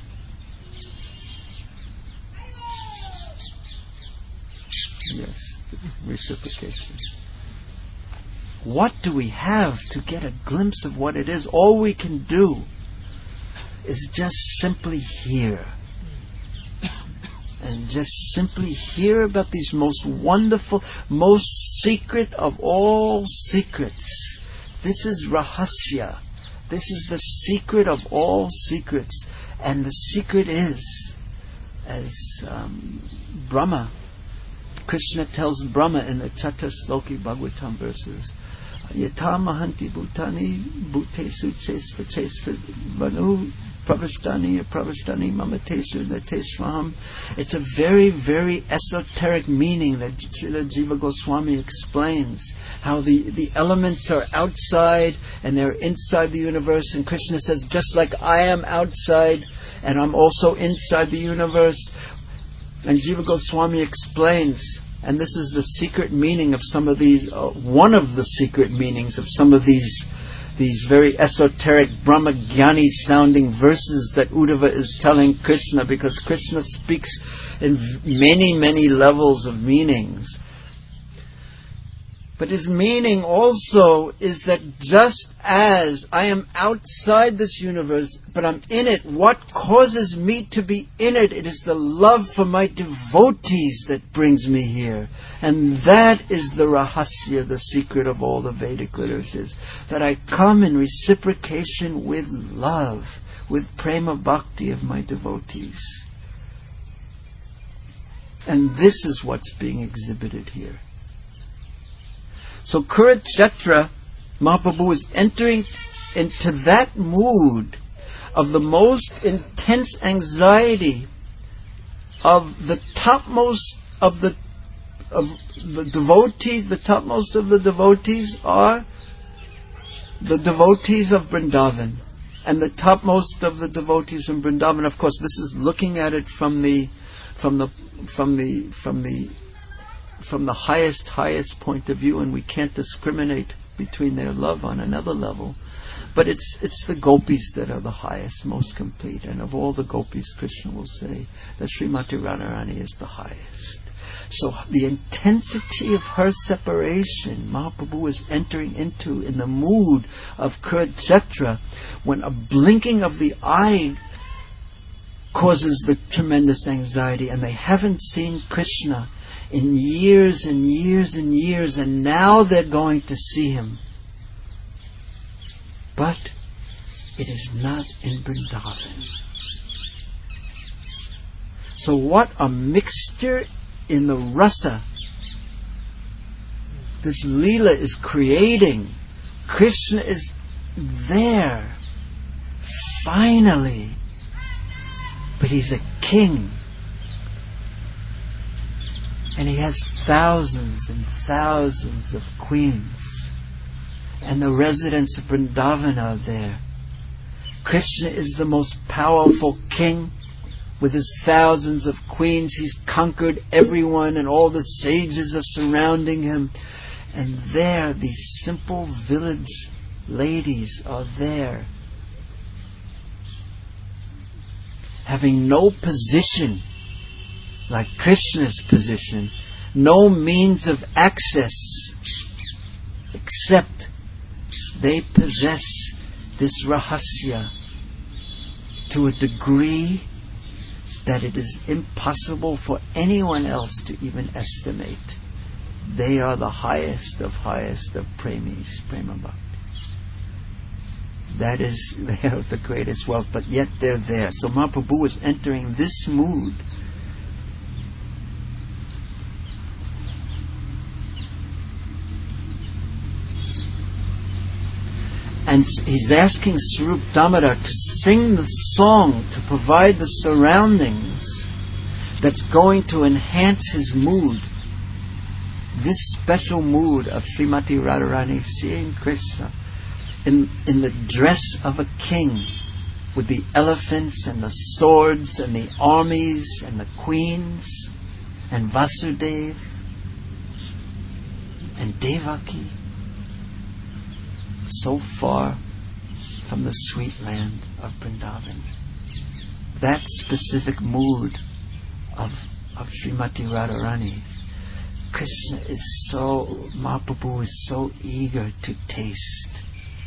Yes, reciprocation. What do we have to get a glimpse of what it is? All we can do is just simply hear. And just simply hear about these most wonderful, most secret of all secrets. This is Rahasya. This is the secret of all secrets. And the secret is, as Brahma, Krishna tells Brahma in the Chatusloki Bhagavatam verses, Yata Mahanti Bhutani Bhutesu Chesva Vanu Pravashtani Mamateshu Nateshvaham. It's a very, very esoteric meaning that Srila Jiva Goswami explains. How the elements are outside and they're inside the universe. And Krishna says, just like I am outside and I'm also inside the universe. And Jiva Goswami explains, and this is the secret meaning of some of these, one of the secret meanings of some of these very esoteric Brahmagyani sounding verses that Uddhava is telling Krishna, because Krishna speaks in many, many levels of meanings. But his meaning also is that just as I am outside this universe, but I'm in it, what causes me to be in it? It is the love for my devotees that brings me here. And that is the Rahasya, the secret of all the Vedic literatures. That I come in reciprocation with love, with prema bhakti of my devotees. And this is what's being exhibited here. So Kurukshetra, Mahaprabhu is entering into that mood of the most intense anxiety of the topmost of the devotees. The topmost of the devotees are the devotees of Vrindavan, and the topmost of the devotees from Vrindavan. Of course, this is looking at it from the highest point of view, and we can't discriminate between their love on another level. But it's the gopis that are the highest, most complete. And of all the gopis, Krishna will say that Srimati Radharani is the highest. So the intensity of her separation, Mahaprabhu is entering into in the mood of Kurukshetra, when a blinking of the eye causes the tremendous anxiety, and they haven't seen Krishna in years and years and years, and now they're going to see him. But it is not in Vrindavan. So what a mixture in the rasa this Leela is creating. Krishna is there, finally. But he's a king. And he has thousands and thousands of queens. And the residents of Vrindavan are there. Krishna is the most powerful king. With his thousands of queens, he's conquered everyone, and all the sages are surrounding him. And there, these simple village ladies are there, having no position like Krishna's position, no means of access, except they possess this rahasya to a degree that it is impossible for anyone else to even estimate. They are the highest of premis, prema bhakti. That is, they have the greatest wealth, but yet they're there. So Mahaprabhu is entering this mood. And he's asking Swarup Damodar to sing the song, to provide the surroundings that's going to enhance his mood. This special mood of Srimati Radharani seeing Krishna in the dress of a king, with the elephants and the swords and the armies and the queens and Vasudev and Devaki, so far from the sweet land of Vrindavan. That specific mood of Srimati Radharani, Krishna is so, Mahaprabhu is so eager to taste.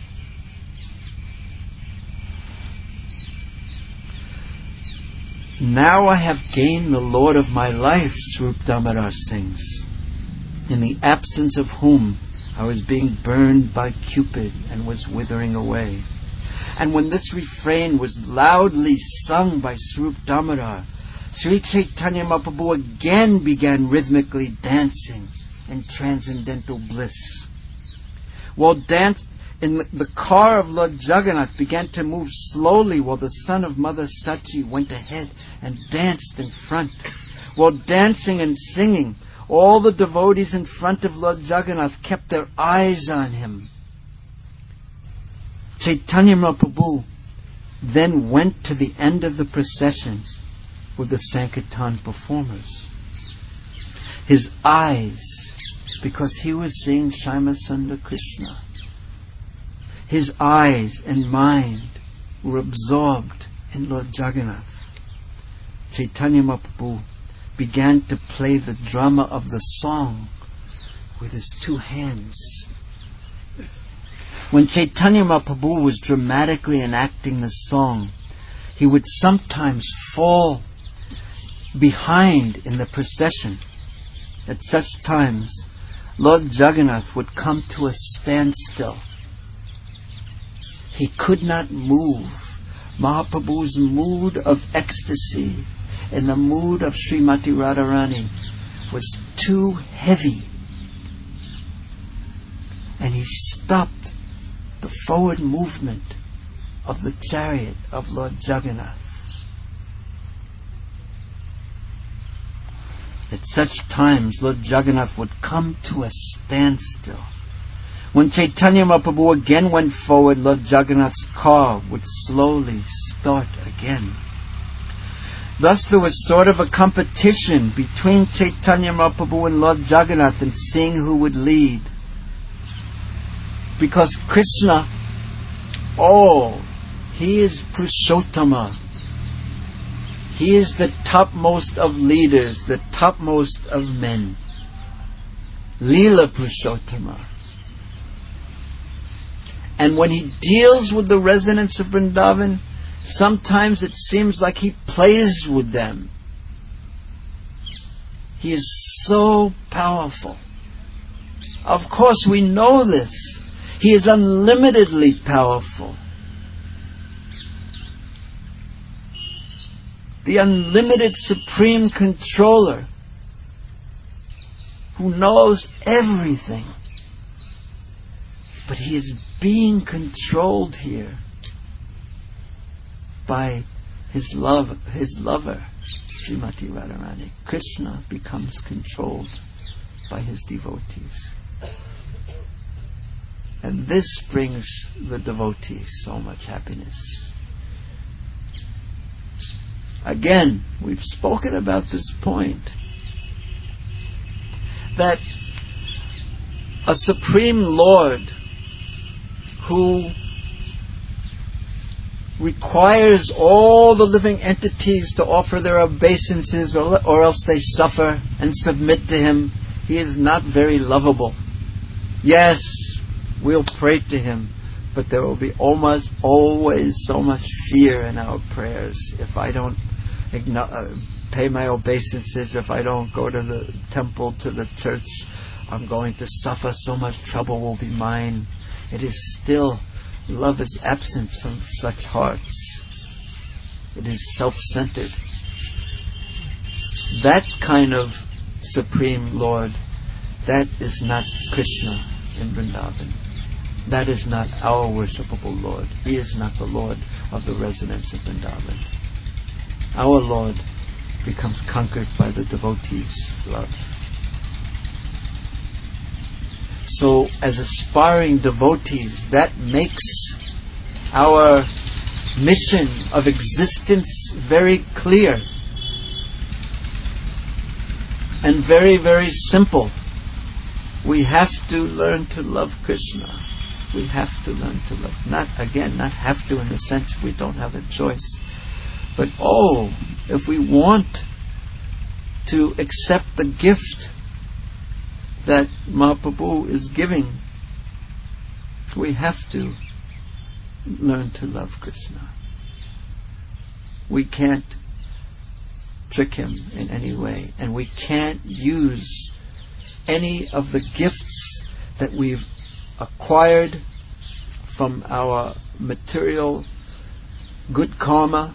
Now I have gained the Lord of my life, Swarup Damodar sings, in the absence of whom I was being burned by Cupid and was withering away. And when this refrain was loudly sung by Swarup Damodar, Sri Chaitanya Mahaprabhu again began rhythmically dancing in transcendental bliss. While the car of Lord Jagannath began to move slowly, while the son of Mother Sachi went ahead and danced in front. While dancing and singing, all the devotees in front of Lord Jagannath kept their eyes on him. Chaitanya Mahaprabhu then went to the end of the procession with the Sankirtan performers. His eyes, because he was seeing Shyama Sundar Krishna, his eyes and mind were absorbed in Lord Jagannath. Chaitanya Mahaprabhu began to play the drama of the song with his two hands. When Chaitanya Mahaprabhu was dramatically enacting the song, he would sometimes fall behind in the procession. At such times, Lord Jagannath would come to a standstill. He could not move. Mahaprabhu's mood of ecstasy and the mood of Srimati Radharani was too heavy. And he stopped the forward movement of the chariot of Lord Jagannath. At such times, Lord Jagannath would come to a standstill. When Chaitanya Mahaprabhu again went forward, Lord Jagannath's car would slowly start again. Thus there was sort of a competition between Chaitanya Mahaprabhu and Lord Jagannath in seeing who would lead. Because Krishna, he is Purushottama. He is the topmost of leaders, the topmost of men. Leela Purushottama. And when he deals with the residents of Vrindavan, sometimes it seems like he plays with them. He is so powerful. Of course, we know this. He is unlimitedly powerful. the unlimited supreme controller who knows everything. But he is being controlled here by his lover, Srimati Radharani. Krishna becomes controlled by his devotees. And this brings the devotees so much happiness. Again, we've spoken about this point, that a Supreme Lord who requires all the living entities to offer their obeisances or else they suffer and submit to him, he is not very lovable. Yes, we'll pray to him, but there will be almost always so much fear in our prayers. If I don't pay my obeisances, if I don't go to the temple, to the church, I'm going to suffer. So much trouble will be mine. It is still, love is absent from such hearts. It is self-centered. That kind of Supreme Lord, that is not Krishna in Vrindavan. That is not our worshipable Lord. He is not the Lord of the residents of Vrindavan. Our Lord becomes conquered by the devotees' love. So, as aspiring devotees, that makes our mission of existence very clear and very, very simple. We have to learn to love Krishna. We have to learn to love. Not have to in the sense we don't have a choice. But if we want to accept the gift that Mahaprabhu is giving, we have to learn to love Krishna. We can't trick him in any way, and we can't use any of the gifts that we've acquired from our material good karma.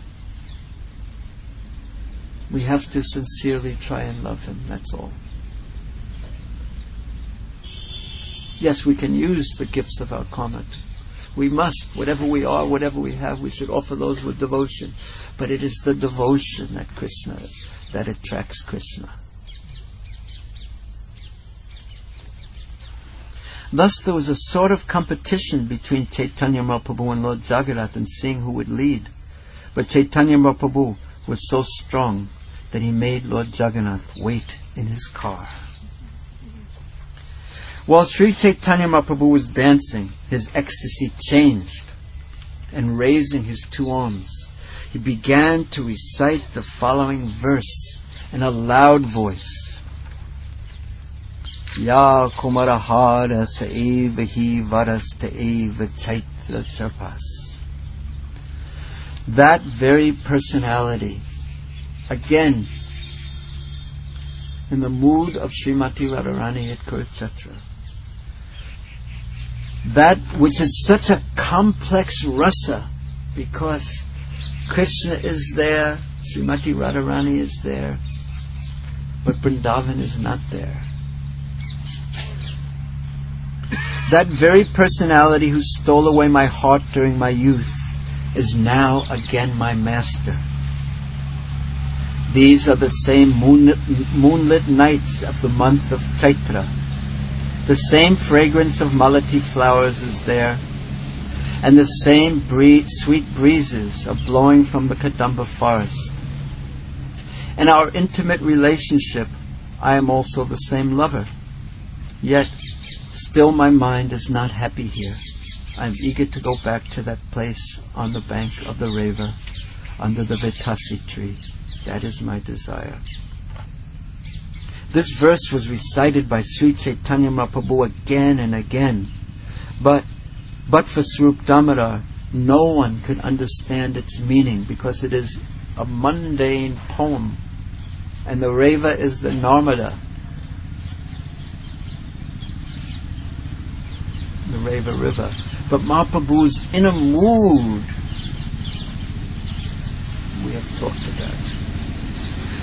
We have to sincerely try and love him, that's all. Yes, we can use the gifts of our karma. We must, whatever we are, whatever we have, we should offer those with devotion. But it is the devotion that attracts Krishna. Thus there was a sort of competition between Chaitanya Mahaprabhu and Lord Jagannath in seeing who would lead. But Chaitanya Mahaprabhu was so strong that he made Lord Jagannath wait in his car. While Sri Chaitanya Mahaprabhu was dancing, his ecstasy changed, and raising his two arms, he began to recite the following verse in a loud voice. Ya kumarahara saeva hi varasta eva chaitra charpas. That very personality, again, in the mood of Srimati Radharani at Kurukshetra, that which is such a complex rasa, because Krishna is there, Srimati Radharani is there, but Vrindavan is not there. That very personality who stole away my heart during my youth is now again my master. These are the same moonlit nights of the month of Chaitra. The same fragrance of malati flowers is there, and the same sweet breezes are blowing from the Kadamba forest. In our intimate relationship, I am also the same lover. Yet, still my mind is not happy here. I am eager to go back to that place on the bank of the Reva, under the Vetasi tree. That is my desire. This verse was recited by Sri Chaitanya Mahaprabhu again and again. But for Swarup Damodar, no one could understand its meaning, because it is a mundane poem. And the Reva is the Narmada. The Reva River. But Mahaprabhu's inner mood, we have talked about.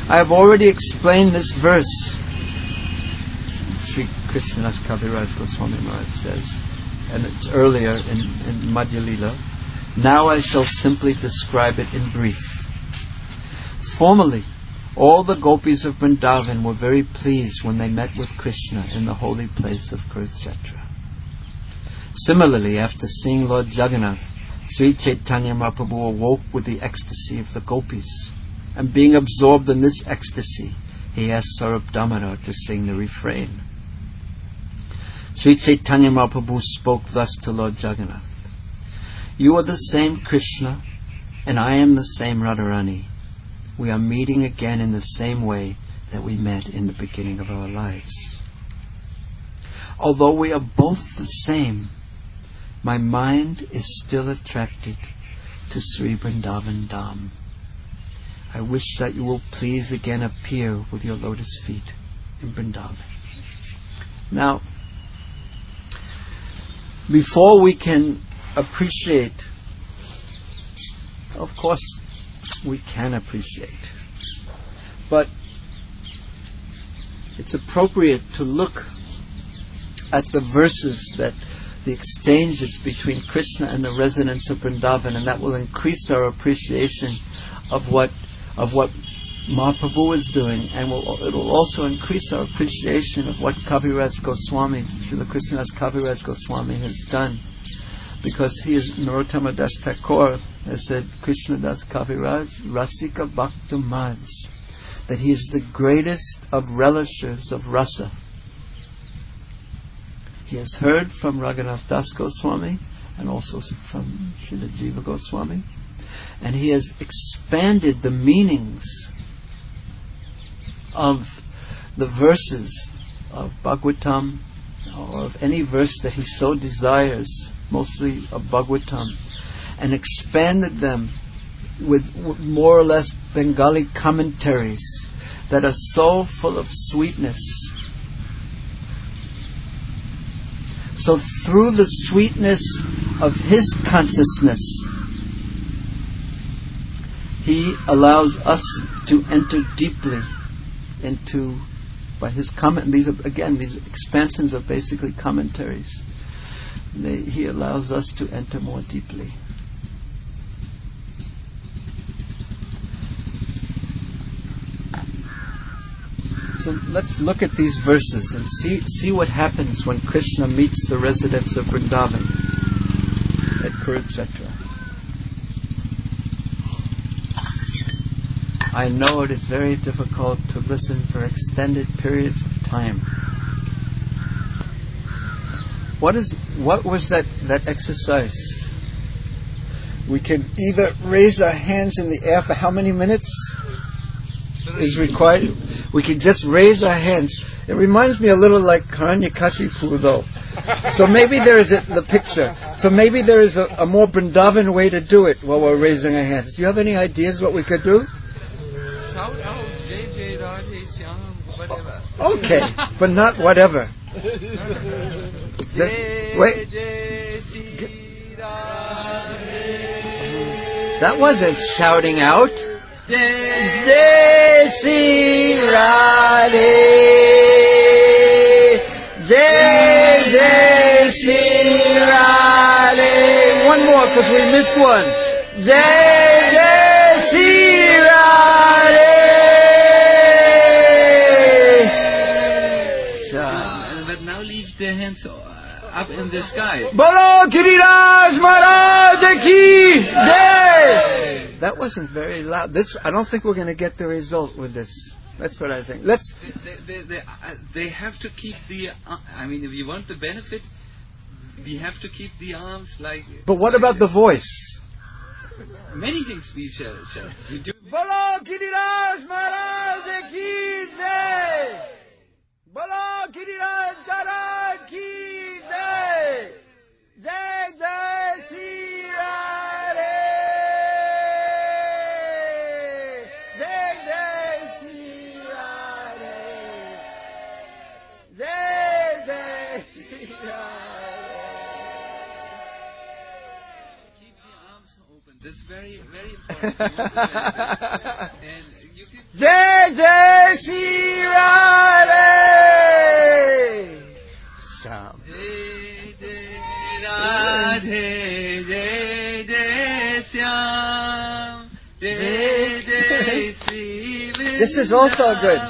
I have already explained this verse. Sri Krishnadas Kaviraj Goswami Maharaj says, and it's earlier in Madhya Lila. Now I shall simply describe it in brief. Formerly, all the gopis of Vrindavan were very pleased when they met with Krishna in the holy place of Kurukshetra. Similarly, after seeing Lord Jagannath, Sri Chaitanya Mahaprabhu awoke with the ecstasy of the gopis, and being absorbed in this ecstasy, he asked Sarup Damodar to sing the refrain. Sri Chaitanya Mahaprabhu spoke thus to Lord Jagannath: You are the same Krishna, and I am the same Radharani. We are meeting again in the same way that we met in the beginning of our lives. Although we are both the same, my mind is still attracted to Sri Vrindavan Dham. I wish that you will please again appear with your lotus feet in Vrindavan. Now, before we can appreciate, of course we can appreciate, but it's appropriate to look at the verses, that the exchanges between Krishna and the residents of Vrindavan, and that will increase our appreciation of what Mahaprabhu is doing, and it will also increase our appreciation of what Kaviraj Goswami, Srila Krishnadas Kaviraj Goswami has done, because he is Narottama Das Thakur has said, Krishnadas Kaviraj Rasika Bhakta Maj, that he is the greatest of relishers of rasa. He has heard from Raghunath Das Goswami and also from Srila Jiva Goswami, and he has expanded the meanings of the verses of Bhagavatam, or of any verse that he so desires, mostly of Bhagavatam, and expanded them with more or less Bengali commentaries that are so full of sweetness. So through the sweetness of his consciousness, he allows us to enter deeply into, by his comment. These expansions are basically commentaries. He allows us to enter more deeply. So let's look at these verses and see what happens when Krishna meets the residents of Vrindavan at Kurukshetra. I know it is very difficult to listen for extended periods of time. What was that exercise? We can either raise our hands in the air for how many minutes is required. We can just raise our hands. It reminds me a little like Hiranyakashipu, though. So maybe there is the picture. So maybe there is a more Vrindavan way to do it while we're raising our hands. Do you have any ideas what we could do? Shout out J Radhe Shyam, whatever. Okay, but not whatever. Wait. That wasn't shouting out. Jai Sri Radhe, Jai Jai Sri Radhe. One more, because we missed one. Jai Jai Sri Radhe. But now leave their hands up in the sky. Bolo Giriraj Maharaj Ki Jai. That wasn't very loud. I don't think we're going to get the result with this. That's what I think. They have to keep the. If you want the benefit, we have to keep the arms like. But what about the voice? Many things we shall do. Bolo Giriraj Maharaj Ki Jai. Bolo Giriraj Maharaj Ki Jai. Jai Jai Sri Radhe. Jai Jai Sri Radhe. Jai Jai Sri Radhe. Keep the arms open. That's very, very important. And you can Jai Jai Shri Radhe Shyam. Radhe Jai Jai Shyam. Jai Jai Shri This is also good.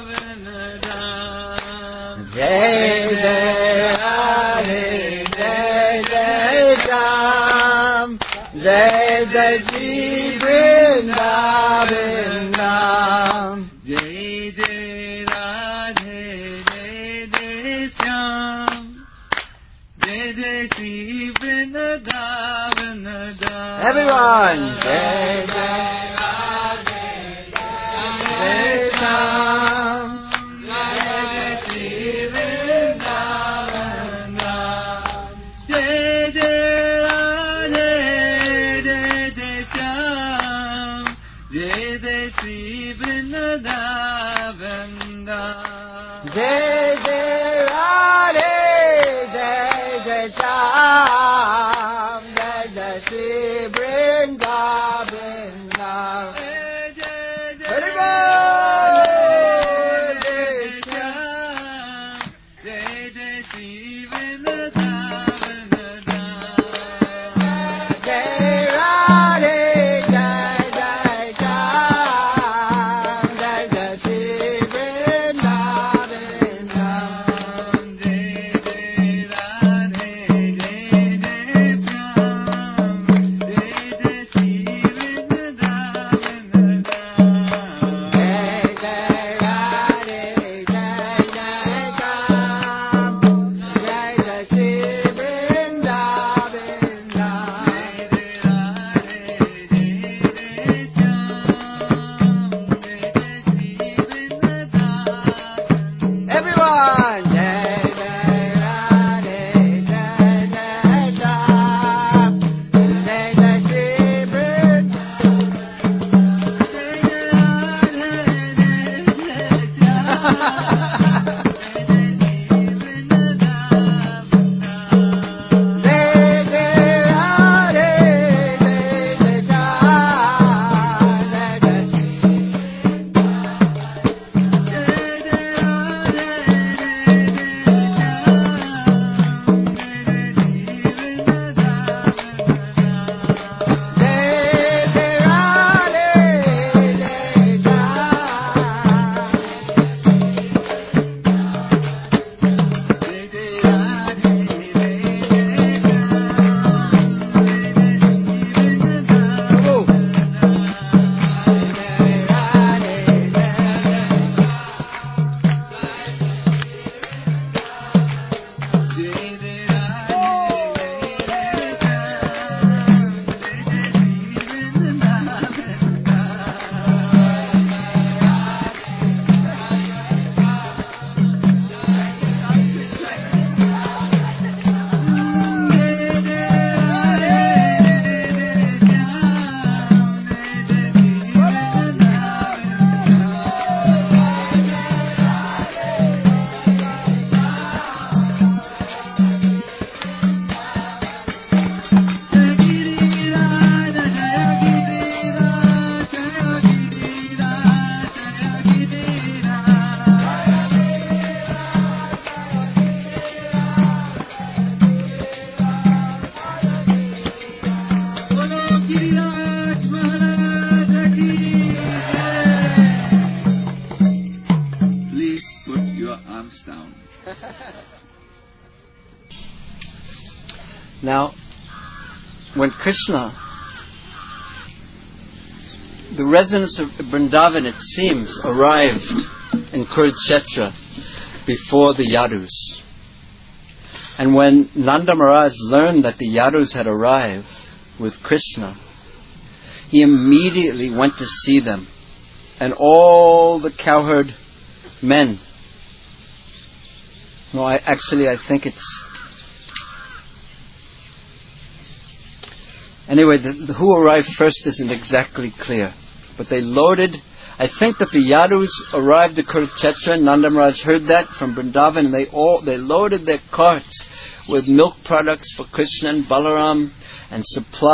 Jai Jai Radhe Jai Jai Shyam. Jai Jai Shri Vrindavan Dham. Jai Jai Radhe Jai Jai Shyam. Jai Jai Shri Vrindavan Dham. Everyone, Jai Jai Radhe Jai Shyam. Jai Jai Shri Vrindavan Dham. Jai Jai Radhe Jai Jai Shyam. Jai Jai Shri Vrindavan Dham. Jai Jai Radhe Jai Jai Shyam. Jai Jai Shri Vrindavan Dham. Very good. Jai Shyam. Jai Jai Shri Vrindavan Dham. Jai Radhe Jai Jai Shyam. Jai Jai Shri Vrindavan Dham. Jai Jai Radhe Jai Jai Shyam. Jai Jai Shri Vrindavan Dham. Jai Jai Radhe Jai Jai Shyam. Jai Jai Shri Vrindavan Dham. Everyone, Jai Jai Radhe Jai Jai Shyam. Jai Jai Shri Jai Jai Radhe Jai Jai Shyam. Jai Jai Jai Jai Radhe Jai Shyam. Oh. Jai Radhe Jai Please put your arms down. Now, when Krishna, the residents of Vrindavan, it seems, arrived in Kurukshetra before the Yadus. And when Nanda Maharaj learned that the Yadus had arrived with Krishna, he immediately went to see them. And all the cowherd men, no, I think it's, anyway, who arrived first isn't exactly clear. But they loaded, I think that the Yadus arrived at Kurukshetra. Nanda Maharaj heard that from Vrindavan, and they loaded their carts with milk products for Krishna and Balaram and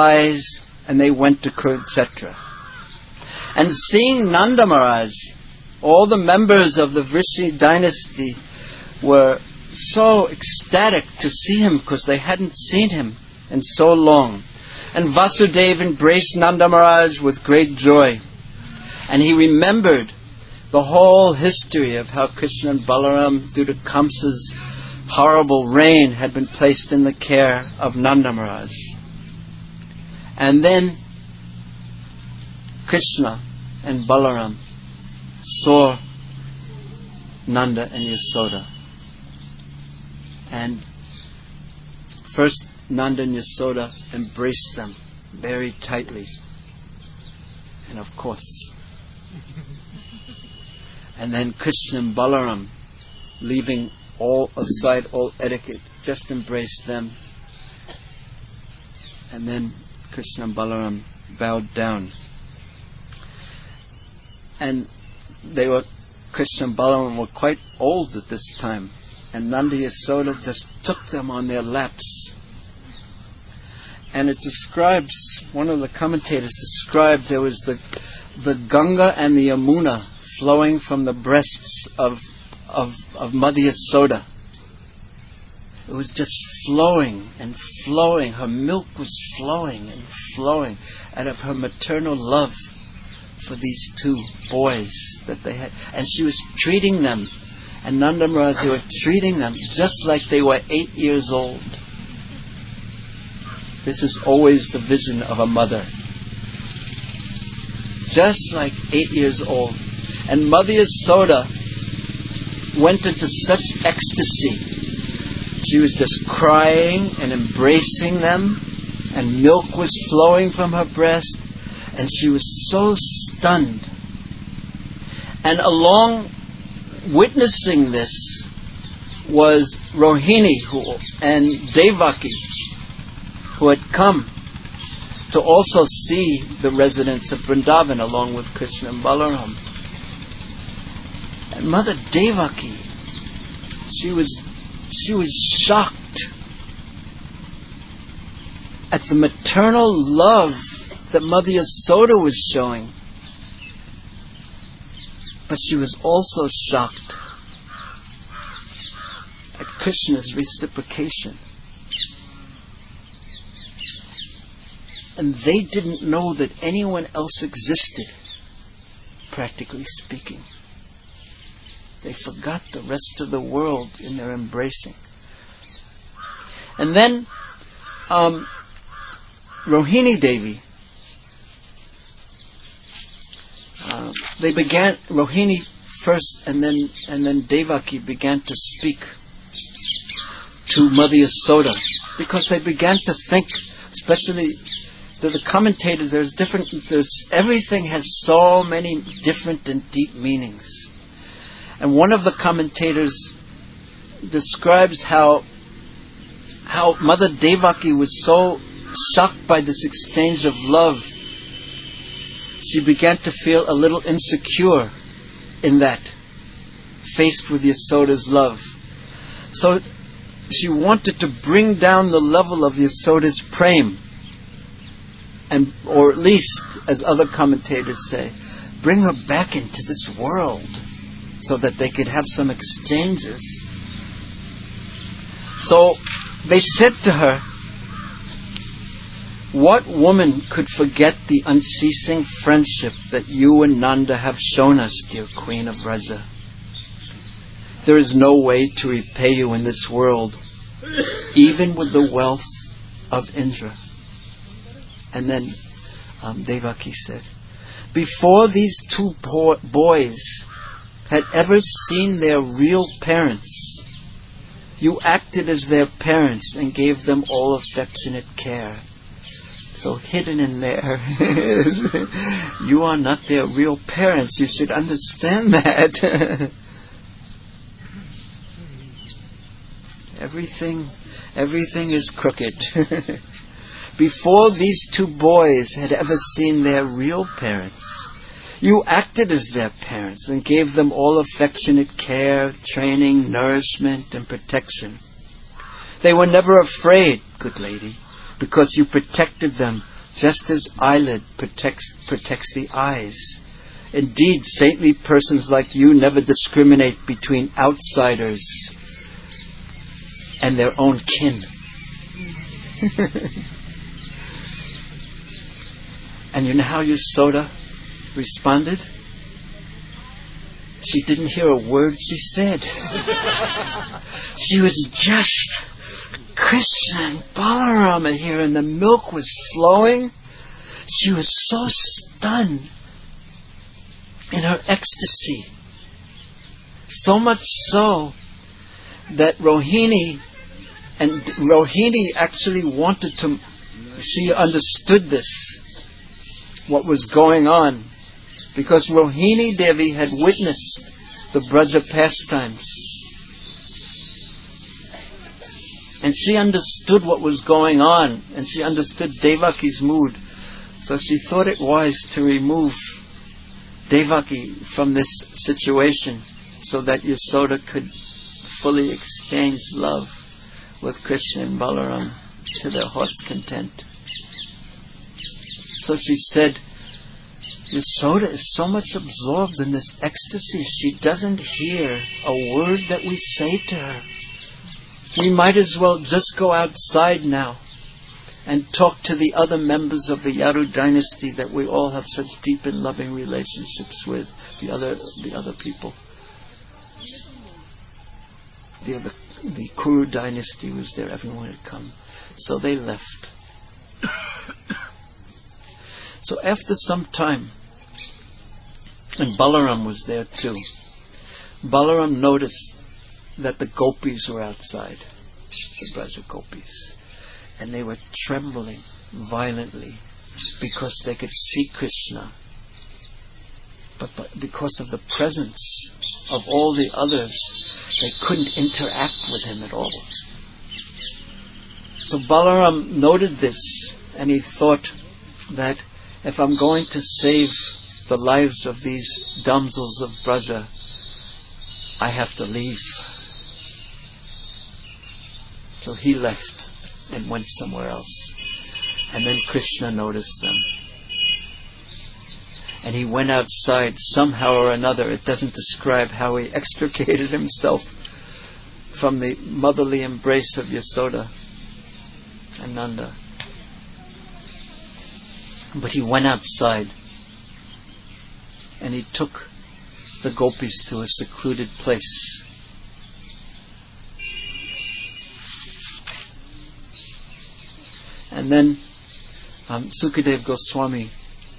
supplies, and they went to Kurukshetra. And seeing Nanda Maharaj All the members of the Vrishi dynasty were so ecstatic to see him because they hadn't seen him in so long. And Vasudeva embraced Nanda Maharaj with great joy. And he remembered the whole history of how Krishna and Balaram, due to Kamsa's horrible reign, had been placed in the care of Nanda Maharaj. And then Krishna and Balaram saw Nanda and Yasoda. And first Nanda and Yasoda embraced them very tightly. And of course. And then Krishna and Balaram, leaving all aside all etiquette, just embraced them. And then Krishna and Balaram bowed down. And Krishna and Balaram were quite old at this time. And Nanda Yasoda just took them on their laps. And it describes, one of the commentators described, there was the Ganga and the Yamuna flowing from the breasts of Mother Yasoda. It was just flowing and flowing. Her milk was flowing and flowing out of her maternal love for these two boys that they had. And she was treating them, and Nanda Maharaj, they were treating them just like they were 8 years old. This is always the vision of a mother. Just like 8 years old. And Mother Yasoda went into such ecstasy. She was just crying and embracing them, and milk was flowing from her breast, and she was so stunned. And along witnessing this was Rohini and Devaki, who had come to also see the residents of Vrindavan along with Krishna and Balaram. And Mother Devaki, she was shocked at the maternal love that Mother Yasoda was showing. But she was also shocked at Krishna's reciprocation. And they didn't know that anyone else existed, practically speaking. They forgot the rest of the world in their embracing. And then Rohini Devi, Rohini first and then Devaki began to speak to Mother Yasoda, because they began to think, especially the commentator, everything has so many different and deep meanings. And one of the commentators describes how Mother Devaki was so shocked by this exchange of love, she began to feel a little insecure in that, faced with Yasoda's love. So she wanted to bring down the level of Yasoda's prem, or at least, as other commentators say, bring her back into this world so that they could have some exchanges. So they said to her, "What woman could forget the unceasing friendship that you and Nanda have shown us, dear Queen of Vraja? There is no way to repay you in this world, even with the wealth of Indra." And then Devaki said, "Before these two boys had ever seen their real parents, you acted as their parents and gave them all affectionate care." So hidden in there is, you are not their real parents. You should understand that. Everything is crooked. Before these two boys had ever seen their real parents, you acted as their parents and gave them all affectionate care, training, nourishment, and protection. They were never afraid, good lady, because you protected them just as eyelid protects the eyes. Indeed, saintly persons like you never discriminate between outsiders and their own kin. And you know how Yasoda responded? She didn't hear a word she said. She was just Krishna and Balarama here, and the milk was flowing. She was so stunned in her ecstasy. So much so that Rohini actually wanted to, she understood this, what was going on, because Rohini Devi had witnessed the Braja pastimes. And she understood what was going on, and she understood Devaki's mood. So she thought it wise to remove Devaki from this situation so that Yasoda could fully exchange love with Krishna and Balaram to their heart's content. So she said, Yasoda is so much absorbed in this ecstasy, she doesn't hear a word that we say to her. We might as well just go outside now and talk to the other members of the Yadu dynasty that we all have such deep and loving relationships with, the other people. The Kuru dynasty was there, everyone had come. So they left. So after some time, and Balaram was there too, Balaram noticed that the gopis were outside, the Braja gopis, and they were trembling violently because they could see Krishna, but because of the presence of all the others, they couldn't interact with him at all. So Balaram noted this, and he thought that if I'm going to save the lives of these damsels of Braja, I have to leave. So he left and went somewhere else. And then Krishna noticed them. And he went outside somehow or another. It doesn't describe how he extricated himself from the motherly embrace of Yasoda and Nanda. But he went outside and he took the gopis to a secluded place. And then Sukadev Goswami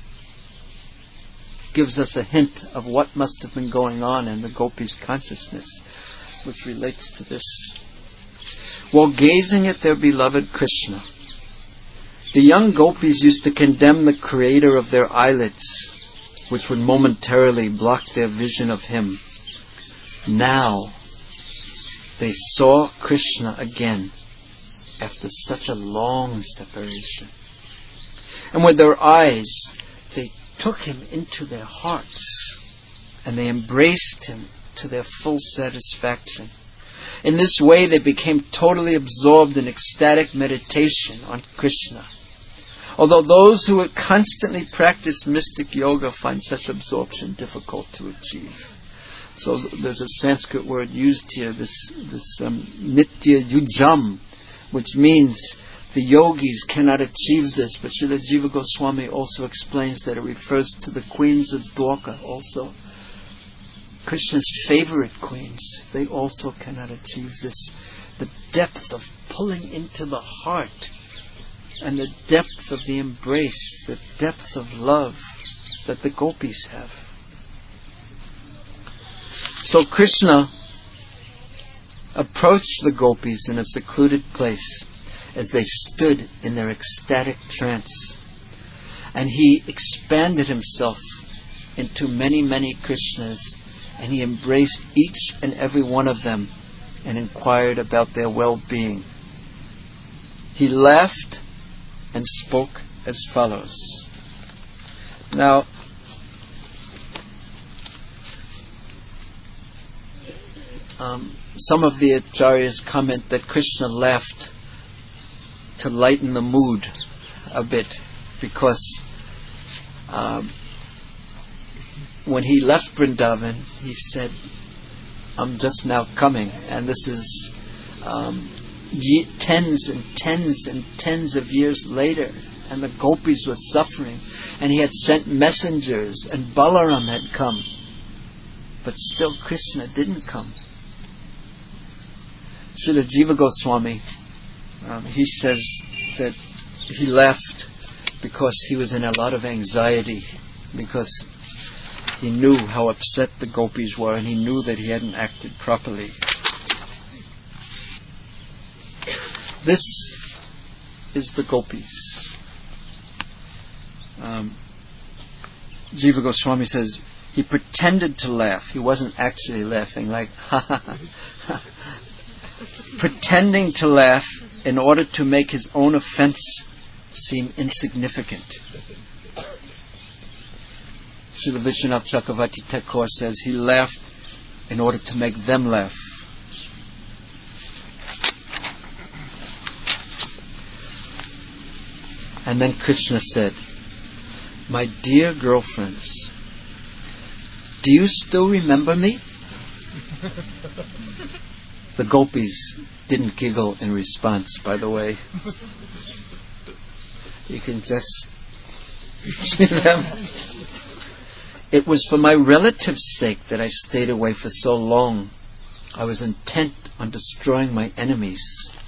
gives us a hint of what must have been going on in the gopis' consciousness, which relates to this. While gazing at their beloved Krishna, the young gopis used to condemn the creator of their eyelids, which would momentarily block their vision of him. Now they saw Krishna again after such a long separation. And with their eyes, they took him into their hearts and they embraced him to their full satisfaction. In this way, they became totally absorbed in ecstatic meditation on Krishna. Although those who constantly practice mystic yoga find such absorption difficult to achieve. So there's a Sanskrit word used here, this nitya yujam, which means the yogis cannot achieve this. But Srila Jiva Goswami also explains that it refers to the queens of Dwarka also. Krishna's favorite queens, they also cannot achieve this. The depth of pulling into the heart and the depth of the embrace, the depth of love that the gopis have. So Krishna approached the gopis in a secluded place as they stood in their ecstatic trance. And he expanded himself into many, many Krishnas, and he embraced each and every one of them and inquired about their well-being. He laughed and spoke as follows. Now, some of the acharyas comment that Krishna laughed to lighten the mood a bit, because when he left Vrindavan, he said, I'm just now coming. And this is tens and tens and tens of years later. And the gopis were suffering. And he had sent messengers. And Balaram had come. But still Krishna didn't come. Srila Jiva Goswami, he says that he left because he was in a lot of anxiety. Because he knew how upset the gopis were, and he knew that he hadn't acted properly. This is the gopis. Jiva Goswami says he pretended to laugh. He wasn't actually laughing, like ha ha ha. Pretending to laugh in order to make his own offense seem insignificant. Srila Vishwanath Chakravarti Thakur says he laughed in order to make them laugh. And then Krishna said, my dear girlfriends, do you still remember me? The gopis didn't giggle in response, by the way. You can just see them. It was for my relatives' sake that I stayed away for so long. I was intent on destroying my enemies.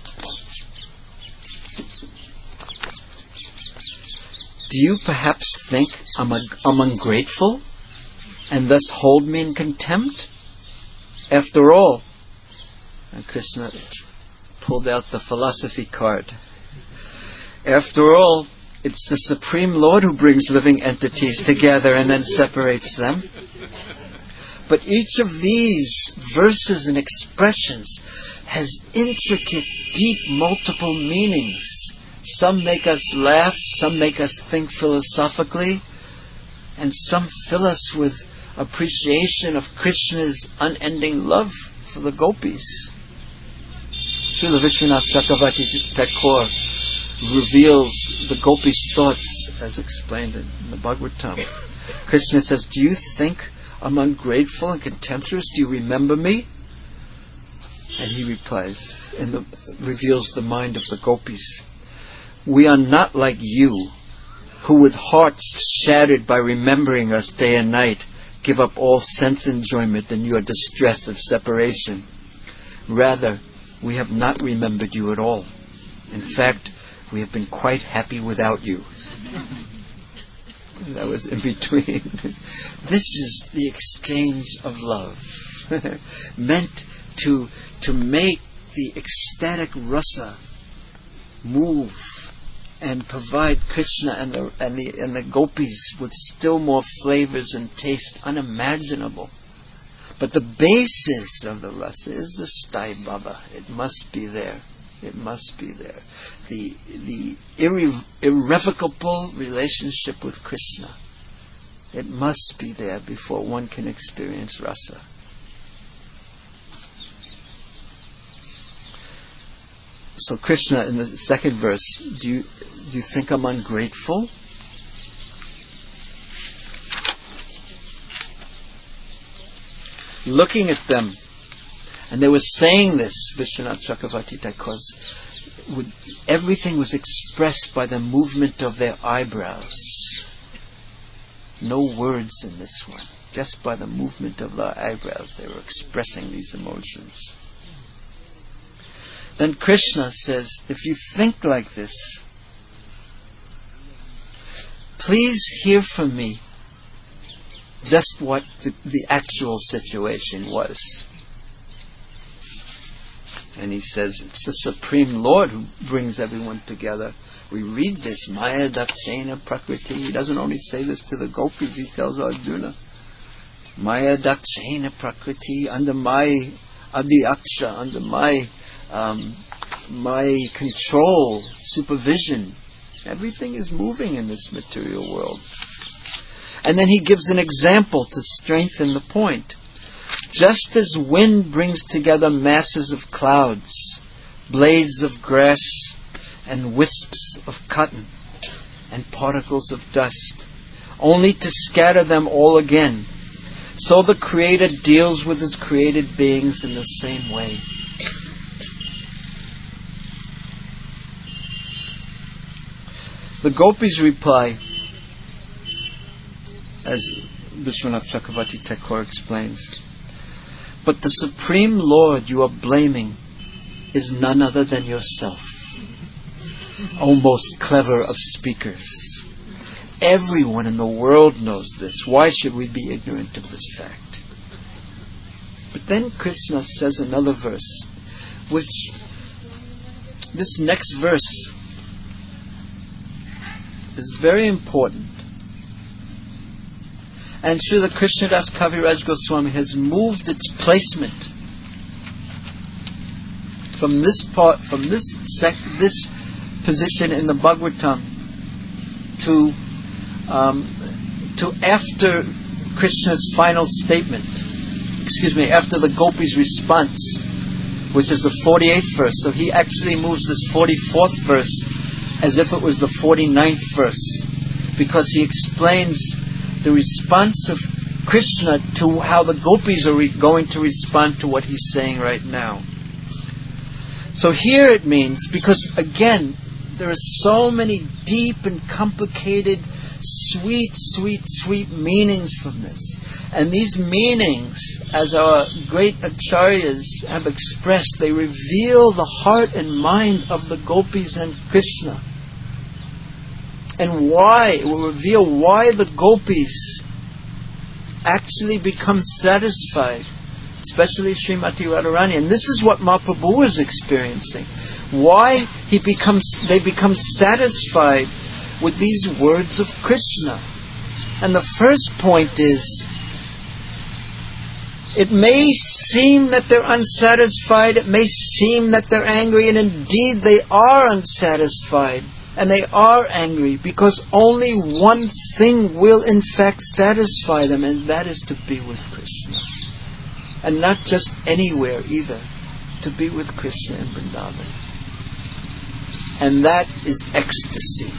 Do you perhaps think I'm ungrateful and thus hold me in contempt? After all, and Krishna pulled out the philosophy card. After all, it's the Supreme Lord who brings living entities together and then separates them. But each of these verses and expressions has intricate, deep, multiple meanings. Some make us laugh, some make us think philosophically, and some fill us with appreciation of Krishna's unending love for the gopis. Srila Vishwanath Chakravarti Thakur reveals the gopis' thoughts as explained in the Bhagavatam. Krishna says, do you think I'm ungrateful and contemptuous? Do you remember me? And he replies, and reveals the mind of the gopis. We are not like you, who with hearts shattered by remembering us day and night, give up all sense enjoyment in your distress of separation. Rather, we have not remembered you at all. In fact, we have been quite happy without you. That was in between. This is the exchange of love, meant to make the ecstatic rasa move and provide Krishna and the gopis with still more flavors and taste unimaginable. But the basis of the rasa is the Sthai Bhava. It must be there. It must be there. The irrevocable relationship with Krishna. It must be there before one can experience rasa. So Krishna in the second verse, do you think I'm ungrateful? Looking at them, and they were saying this, Vishwanath Chakravarti Thakur, everything was expressed by the movement of their eyebrows. No words in this one. Just by the movement of their eyebrows, they were expressing these emotions. Then Krishna says, if you think like this, please hear from me just what the actual situation was. And he says, it's the Supreme Lord who brings everyone together. We read this, Maya Dakshena Prakriti. He doesn't only say this to the gopis, he tells Arjuna, Maya Dakshena Prakriti, under my Adiaksha, under my control, supervision. Everything is moving in this material world. And then he gives an example to strengthen the point. Just as wind brings together masses of clouds, blades of grass, and wisps of cotton, and particles of dust, only to scatter them all again So the Creator deals with His created beings in the same way. The gopis reply, as Vishwanath Chakravarti Thakur explains, but the Supreme Lord you are blaming is none other than yourself, O most clever of speakers. Everyone in the world knows this. Why should we be ignorant of this fact? But then Krishna says another verse, which this next verse is very important. And Srila Krishnadas Kaviraj Goswami has moved its placement from this part, from this position in the Bhagavatam to after Krishna's final statement. After the Gopis' response, which is the 48th verse. So he actually moves this 44th verse as if it was the 49th verse, because he explains the response of Krishna to how the Gopis are going to respond to what he's saying right now. So here it means, because again, there are so many deep and complicated, sweet meanings from this. And these meanings, as our great acharyas have expressed, they reveal the heart and mind of the Gopis and Krishna. And will reveal why the Gopis actually become satisfied, especially Srimati Radharani. And this is what Mahaprabhu is experiencing. Why they become satisfied with these words of Krishna. And the first point is, it may seem that they're unsatisfied, it may seem that they're angry, and indeed they are unsatisfied. And they are angry because only one thing will in fact satisfy them, and that is to be with Krishna. And not just anywhere either, to be with Krishna in Vrindavan. And that is ecstasy.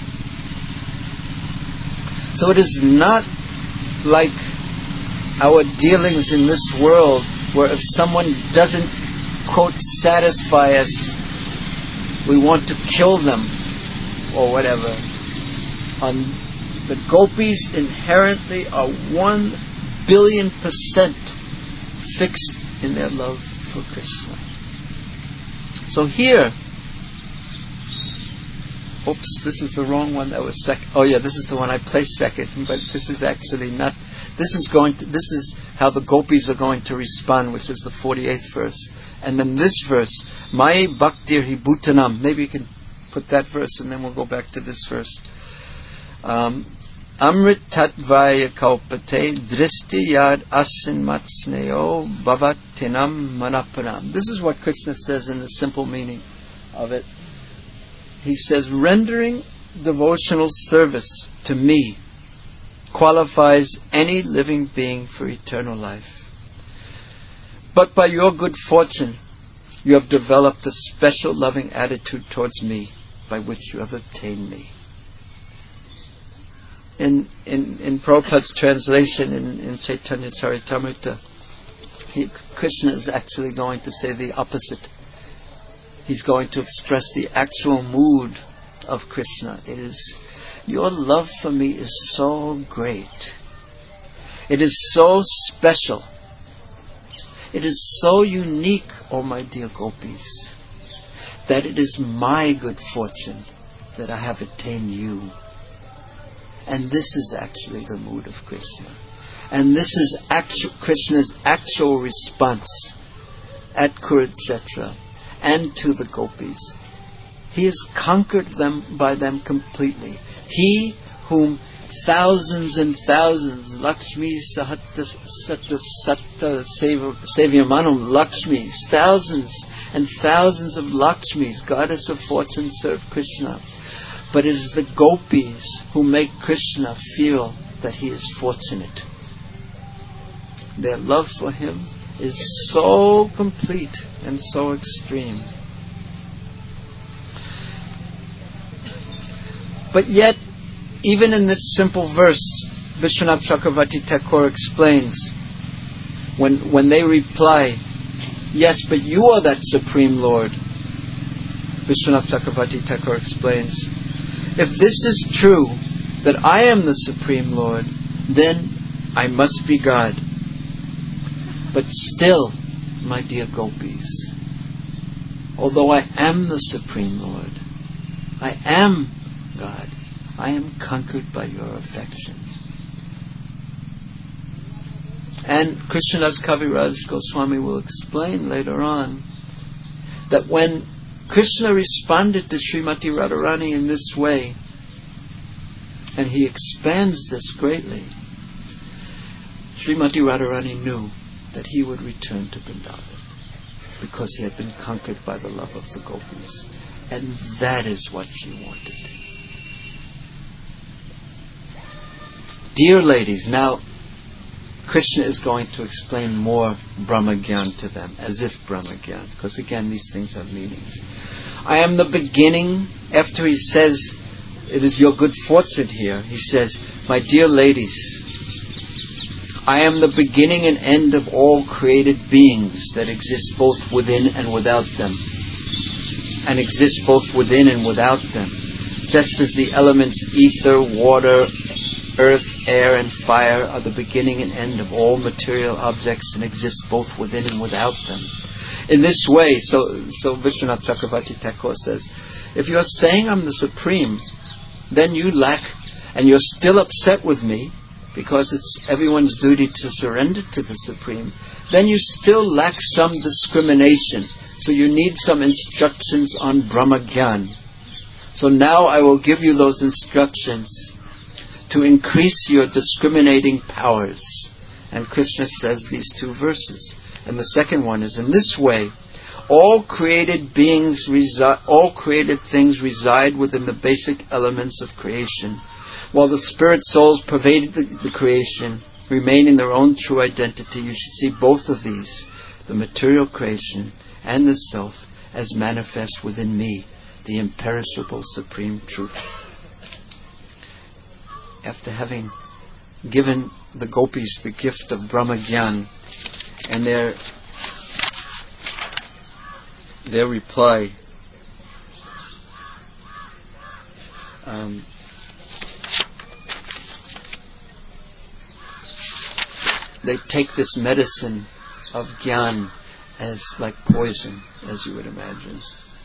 So it is not like our dealings in this world, where if someone doesn't, quote, satisfy us, we want to kill them or whatever. The Gopis inherently are 1,000,000,000% fixed in their love for Krishna. So here, this is the wrong one. That was second. Oh yeah, this is the one I placed second. But this is actually not. This is how the Gopis are going to respond, which is the 48th verse. And then this verse, Mai Bhaktir Hi Bhutanam. Maybe you can put that verse, and then we'll go back to this verse. Amrit Tatvaya Kaupate Dristi Yad Asin Matsneo Bhavatinam Manapanam. This is what Krishna says in the simple meaning of it. He says, rendering devotional service to me qualifies any living being for eternal life. But by your good fortune, you have developed a special loving attitude towards me, by which you have obtained me. In Prabhupada's translation in Chaitanya Charitamrita, Krishna is actually going to say the opposite. He's going to express the actual mood of Krishna. It is, your love for me is so great. It is so special. It is so unique, oh my dear Gopis, that it is my good fortune that I have attained you. And this is actually the mood of Krishna. And this is Krishna's actual response at Kurukshetra and to the Gopis. He has conquered them by them completely. He whom thousands and thousands, Lakshmi Sahatta Satta Sevyamanam Lakshmis, thousands and thousands of Lakshmis, goddess of fortune, serve Krishna. But it is the Gopis who make Krishna feel that he is fortunate. Their love for him is so complete and so extreme. But yet, even in this simple verse, Vishwanath Chakravarti Thakur explains when they reply, yes, but you are that Supreme Lord, Vishwanath Chakravarti Thakur explains, if this is true, that I am the Supreme Lord, then I must be God. But still, my dear gopis, although I am the Supreme Lord, I am God, I am conquered by your affections. And Krishnadas Kaviraj Goswami will explain later on that when Krishna responded to Srimati Radharani in this way, and he expands this greatly, Srimati Radharani knew that he would return to Vrindavan because he had been conquered by the love of the gopis. And that is what she wanted. Dear ladies, now Krishna is going to explain more Brahmagyan to them, as if Brahmagyan, because again these things have meanings. I am the beginning. After he says, it is your good fortune here, he says, my dear ladies, I am the beginning and end of all created beings that exist both within and without them, and exist both within and without them, just as the elements ether, water, earth, air, and fire are the beginning and end of all material objects and exist both within and without them. In this way, so Vishwanath Chakravarti Thakur says, if you're saying I'm the Supreme, then you lack, and you're still upset with me, because it's everyone's duty to surrender to the Supreme, then you still lack some discrimination. So you need some instructions on Brahmagyan. So now I will give you those instructions to increase your discriminating powers. And Krishna says these two verses. And the second one is, in this way, all created things reside within the basic elements of creation, while the spirit souls pervaded the creation, remain in their own true identity. You should see both of these, the material creation and the self, as manifest within me, the imperishable supreme truth. After having given the gopis the gift of Brahmagyan and their reply, they take this medicine of Gyan as like poison, as you would imagine,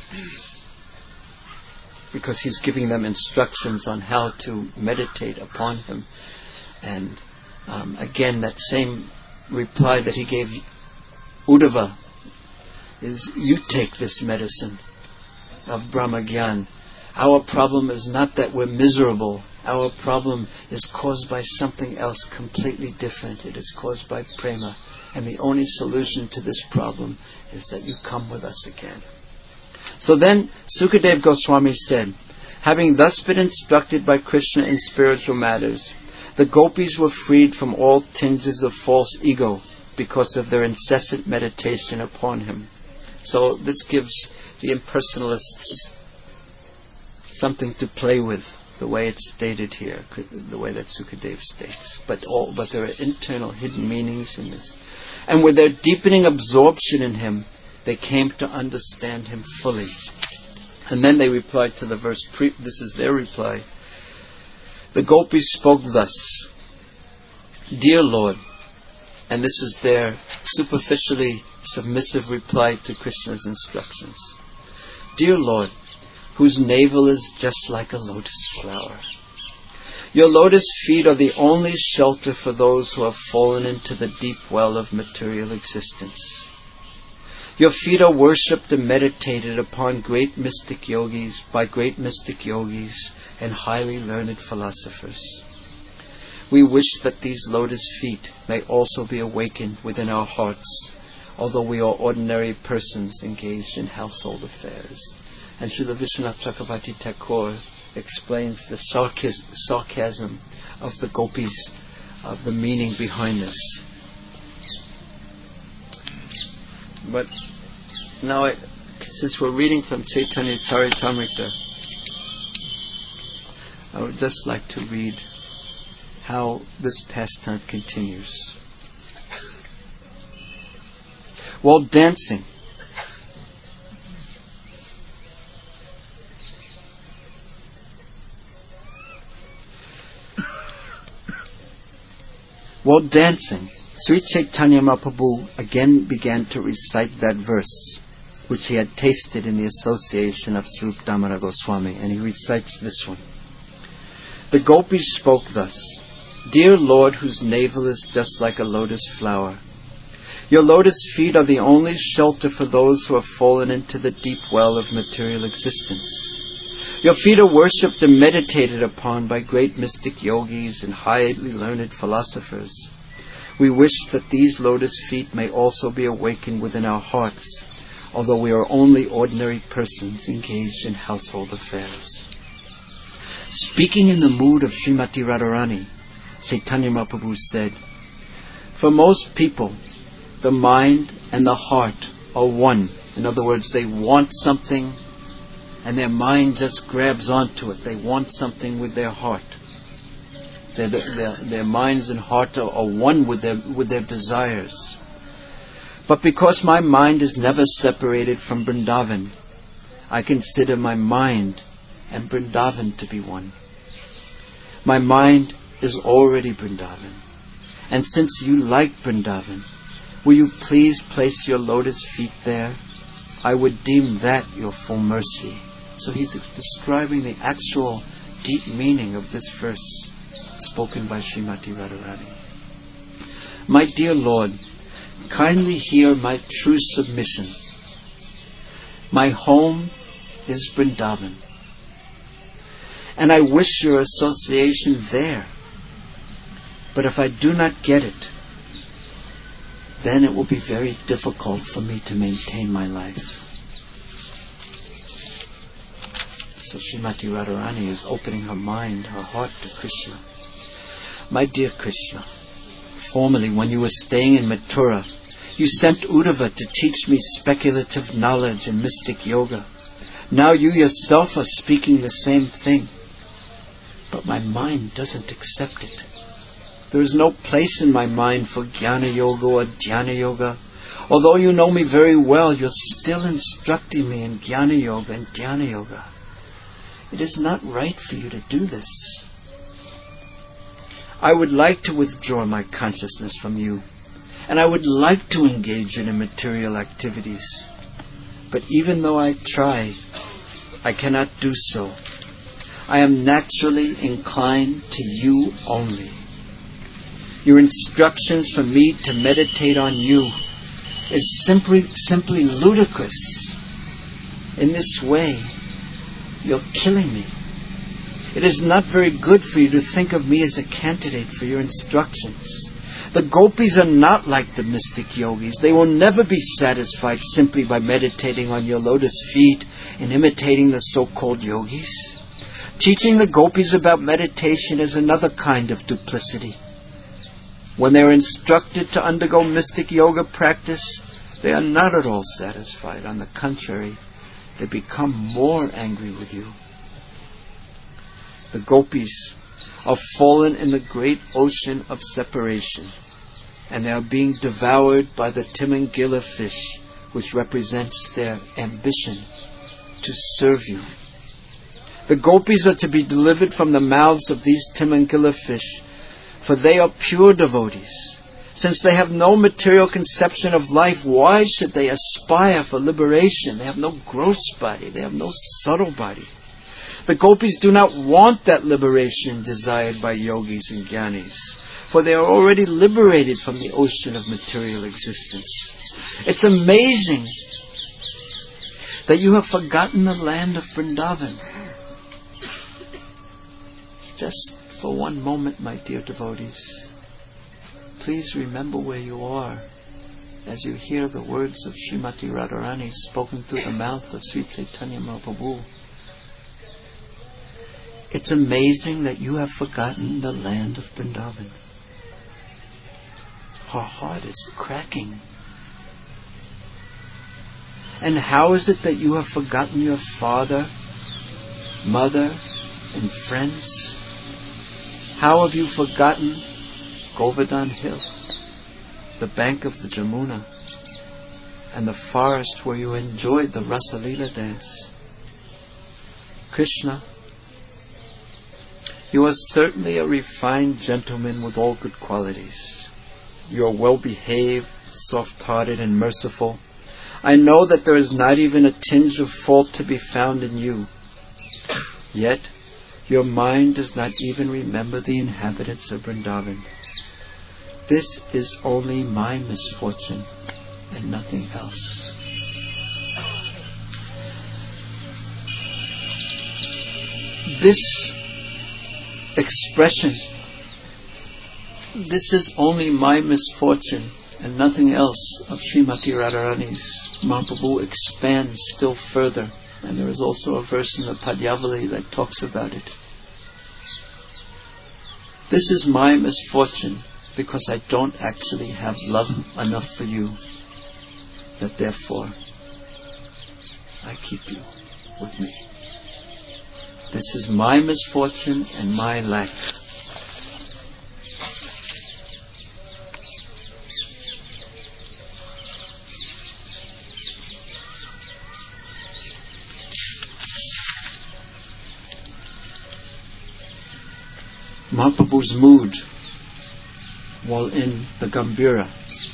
because he's giving them instructions on how to meditate upon him. And again, that same reply that he gave Uddhava is, you take this medicine of Brahmagyan. Our problem is not that we're miserable. Our problem is caused by something else completely different. It is caused by prema. And the only solution to this problem is that you come with us again. So then Sukadeva Goswami said, having thus been instructed by Krishna in spiritual matters, the gopis were freed from all tinges of false ego because of their incessant meditation upon him. So this gives the impersonalists something to play with, the way it's stated here, the way that Sukadeva states. But there are internal hidden meanings in this. And with their deepening absorption in him, they came to understand him fully. And then they replied to the verse, this is their reply. The gopis spoke thus, Dear Lord, and this is their superficially submissive reply to Krishna's instructions. Dear Lord, whose navel is just like a lotus flower, your lotus feet are the only shelter for those who have fallen into the deep well of material existence. Your feet are worshipped and meditated upon by great mystic yogis and highly learned philosophers. We wish that these lotus feet may also be awakened within our hearts, although we are ordinary persons engaged in household affairs. And Srila Vishwanath Chakravarti Thakur explains the sarcasm of the gopis, of the meaning behind this. But now, since we're reading from Chaitanya Charitamrita, I would just like to read how this pastime continues. while dancing. While dancing, Sri Chaitanya Mahaprabhu again began to recite that verse, which he had tasted in the association of Sri Rupa Damodara Goswami, and he recites this one. The gopis spoke thus, Dear Lord, whose navel is just like a lotus flower, your lotus feet are the only shelter for those who have fallen into the deep well of material existence. Your feet are worshipped and meditated upon by great mystic yogis and highly learned philosophers. We wish that these lotus feet may also be awakened within our hearts, although we are only ordinary persons engaged in household affairs. Speaking in the mood of Srimati Radharani, Chaitanya Mahaprabhu said, For most people, the mind and the heart are one. In other words, they want something and their mind just grabs onto it. They want something with their heart. Their minds and heart are one with their desires. But because my mind is never separated from Vrindavan, I consider my mind and Vrindavan to be one. My mind is already Vrindavan. And since you like Vrindavan, will you please place your lotus feet there? I would deem that your full mercy. So he's describing the actual deep meaning of this verse spoken by Srimati Radharani. My dear Lord, kindly hear my true submission. My home is Vrindavan, and I wish your association there. But if I do not get it, then it will be very difficult for me to maintain my life. So Srimati Radharani is opening her mind, her heart to Krishna. My dear Krishna, formerly when you were staying in Mathura, you sent Uddhava to teach me speculative knowledge and mystic yoga. Now you yourself are speaking the same thing. But my mind doesn't accept it. There is no place in my mind for Jnana Yoga or Dhyana Yoga. Although you know me very well, you're still instructing me in Jnana Yoga and Dhyana Yoga. It is not right for you to do this. I would like to withdraw my consciousness from you, and I would like to engage in material activities. But even though I try, I cannot do so. I am naturally inclined to you only. Your instructions for me to meditate on you is simply ludicrous. In this way, you're killing me. It is not very good for you to think of me as a candidate for your instructions. The gopis are not like the mystic yogis. They will never be satisfied simply by meditating on your lotus feet and imitating the so-called yogis. Teaching the gopis about meditation is another kind of duplicity. When they are instructed to undergo mystic yoga practice, they are not at all satisfied. On the contrary, they become more angry with you. The gopis are fallen in the great ocean of separation, and they are being devoured by the Timangila fish, which represents their ambition to serve you. The gopis are to be delivered from the mouths of these Timangila fish, for they are pure devotees. Since they have no material conception of life, why should they aspire for liberation? They have no gross body. They have no subtle body. The gopis do not want that liberation desired by yogis and jnanis, for they are already liberated from the ocean of material existence. It's amazing that you have forgotten the land of Vrindavan. Just for one moment, my dear devotees, please remember where you are as you hear the words of Srimati Radharani spoken through the mouth of Sri Chaitanya Mahaprabhu. It's amazing that you have forgotten the land of Vrindavan. Her heart is cracking. And how is it that you have forgotten your father, mother, and friends? How have you forgotten Govardhan Hill, the bank of the Jamuna? and the forest where you enjoyed the Rasa Leela dance. Krishna, you are certainly a refined gentleman with all good qualities. You are well behaved, soft-hearted and merciful. I know that there is not even a tinge of fault to be found in you. Yet, your mind does not even remember the inhabitants of Vrindavan. This is only my misfortune and nothing else. This expression, this is only my misfortune and nothing else, of Srimati Radharani's, Mahaprabhu expands still further. And there is also a verse in the Padyavali that talks about it. This is my misfortune because I don't actually have love enough for you, that therefore I keep you with me. This is my misfortune and my lack. Mahaprabhu's mood while in the Gambhira.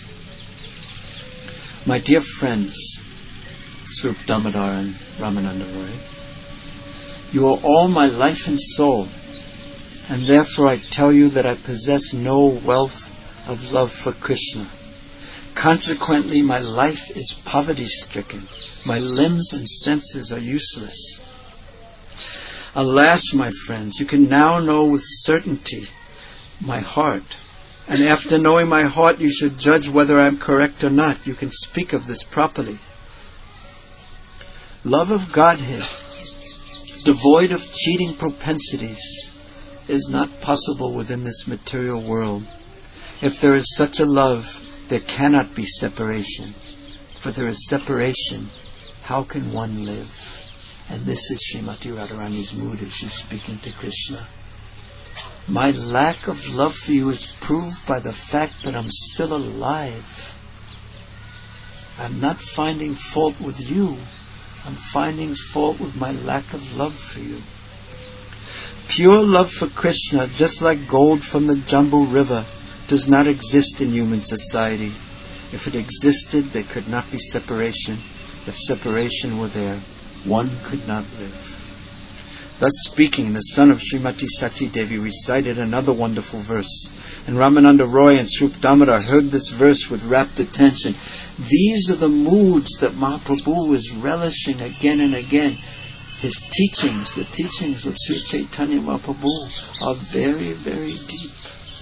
My dear friends, Swarup Damodar and Ramananda Roy, you are all my life and soul, and therefore I tell you that I possess no wealth of love for Krishna. Consequently, my life is poverty-stricken. My limbs and senses are useless. Alas, my friends, you can now know with certainty my heart. And after knowing my heart, you should judge whether I am correct or not. You can speak of this properly. Love of Godhead, devoid of cheating propensities, is not possible within this material world. If there is such a love, there cannot be separation. For there is separation, how can one live? And this is Srimati Radharani's mood as she's speaking to Krishna. My lack of love for you is proved by the fact that I'm still alive. I'm not finding fault with you. I'm finding fault with my lack of love for you. Pure love for Krishna, just like gold from the Jambu River, does not exist in human society. If it existed, there could not be separation. If separation were there, one could not live. Thus speaking, the son of Srimati Sati Devi recited another wonderful verse. And Ramananda Roy and Swarup Damodar heard this verse with rapt attention. These are the moods that Mahaprabhu is relishing again and again. His teachings, the teachings of Sri Chaitanya Mahaprabhu, are very, very deep.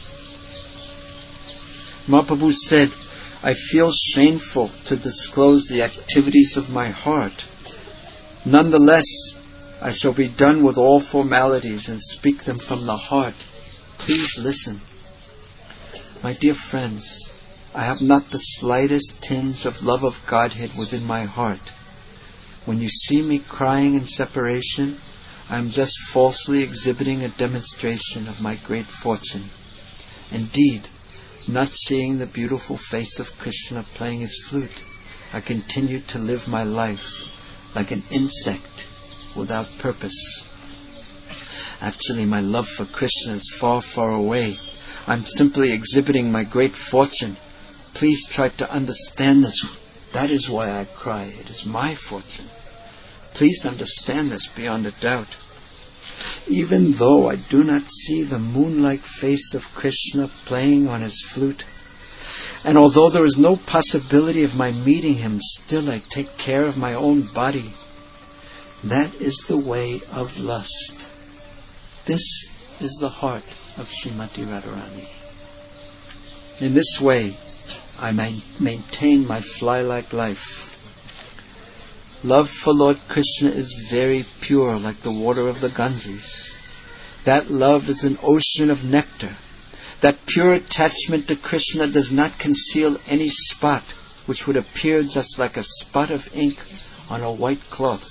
Mahaprabhu said, I feel shameful to disclose the activities of my heart. Nonetheless, I shall be done with all formalities and speak them from the heart. Please listen. My dear friends, I have not the slightest tinge of love of Godhead within my heart. When you see me crying in separation, I am just falsely exhibiting a demonstration of my great fortune. Indeed, not seeing the beautiful face of Krishna playing his flute, I continue to live my life like an insect without purpose. Actually, my love for Krishna is far, far away. I'm simply exhibiting my great fortune. Please try to understand this. That is why I cry. It is my fortune. Please understand this beyond a doubt. Even though I do not see the moon-like face of Krishna playing on his flute, and although there is no possibility of my meeting him, still I take care of my own body. That is the way of lust. This is the heart of Srimati Radharani. In this way, I maintain my fly-like life. Love for Lord Krishna is very pure, like the water of the Ganges. That love is an ocean of nectar. That pure attachment to Krishna does not conceal any spot, which would appear just like a spot of ink on a white cloth.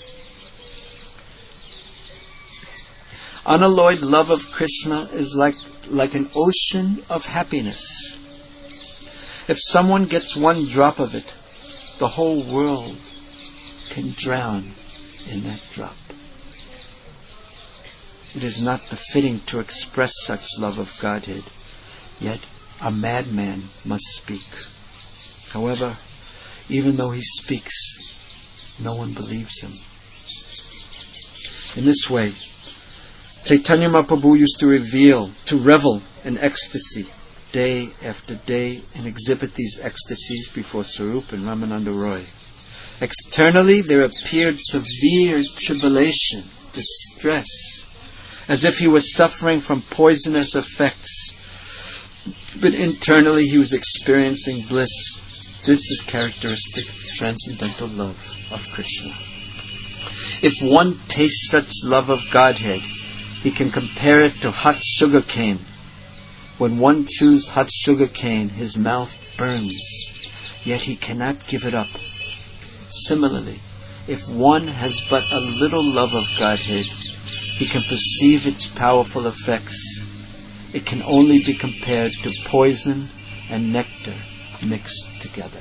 Unalloyed love of Krishna is like an ocean of happiness. If someone gets one drop of it, the whole world can drown in that drop. It is not befitting to express such love of Godhead, yet a madman must speak. However, even though he speaks, no one believes him. In this way, Chaitanya Mahaprabhu used to revel in ecstasy day after day and exhibit these ecstasies before Sarup and Ramananda Roy. Externally, there appeared severe tribulation, distress, as if he was suffering from poisonous effects. But internally, he was experiencing bliss. This is characteristic of transcendental love of Krishna. If one tastes such love of Godhead, he can compare it to hot sugar cane. When one chews hot sugar cane, his mouth burns, yet he cannot give it up. Similarly, if one has but a little love of Godhead, he can perceive its powerful effects. It can only be compared to poison and nectar mixed together.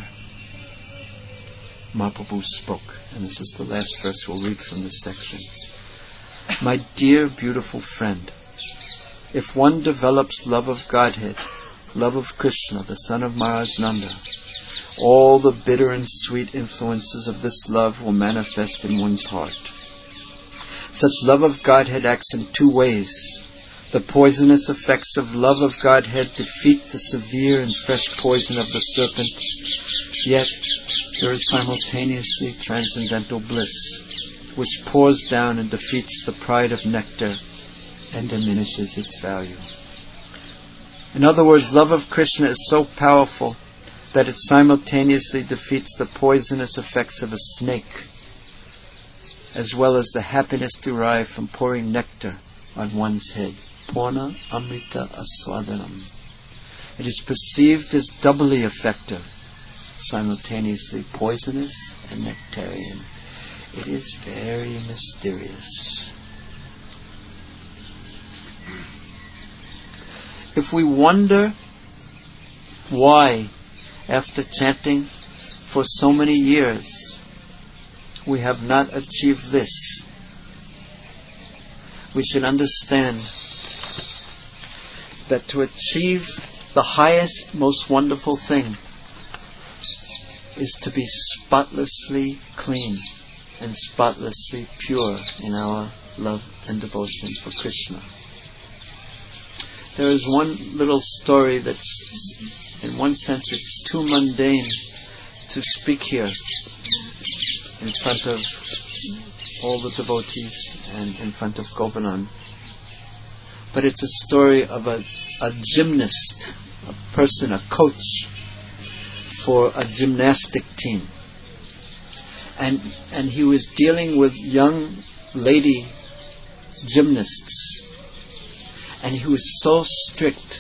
Mahaprabhu spoke, and this is the last verse we'll read from this section. My dear, beautiful friend, if one develops love of Godhead, love of Krishna, the son of Maharaj Nanda, all the bitter and sweet influences of this love will manifest in one's heart. Such love of Godhead acts in two ways. The poisonous effects of love of Godhead defeat the severe and fresh poison of the serpent, yet there is simultaneously transcendental bliss, which pours down and defeats the pride of nectar and diminishes its value. In other words, love of Krishna is so powerful that it simultaneously defeats the poisonous effects of a snake, as well as the happiness derived from pouring nectar on one's head. Purna Amrita Aswadanam. It is perceived as doubly effective, simultaneously poisonous and nectarian. It is very mysterious. If we wonder why, after chanting for so many years, we have not achieved this, we should understand that to achieve the highest, most wonderful thing is to be spotlessly clean and spotlessly pure in our love and devotion for Krishna. There is one little story that's, in one sense, it's too mundane to speak here in front of all the devotees and in front of Govardhan. But it's a story of a gymnast, a person, a coach for a gymnastic team. And he was dealing with young lady gymnasts. And he was so strict.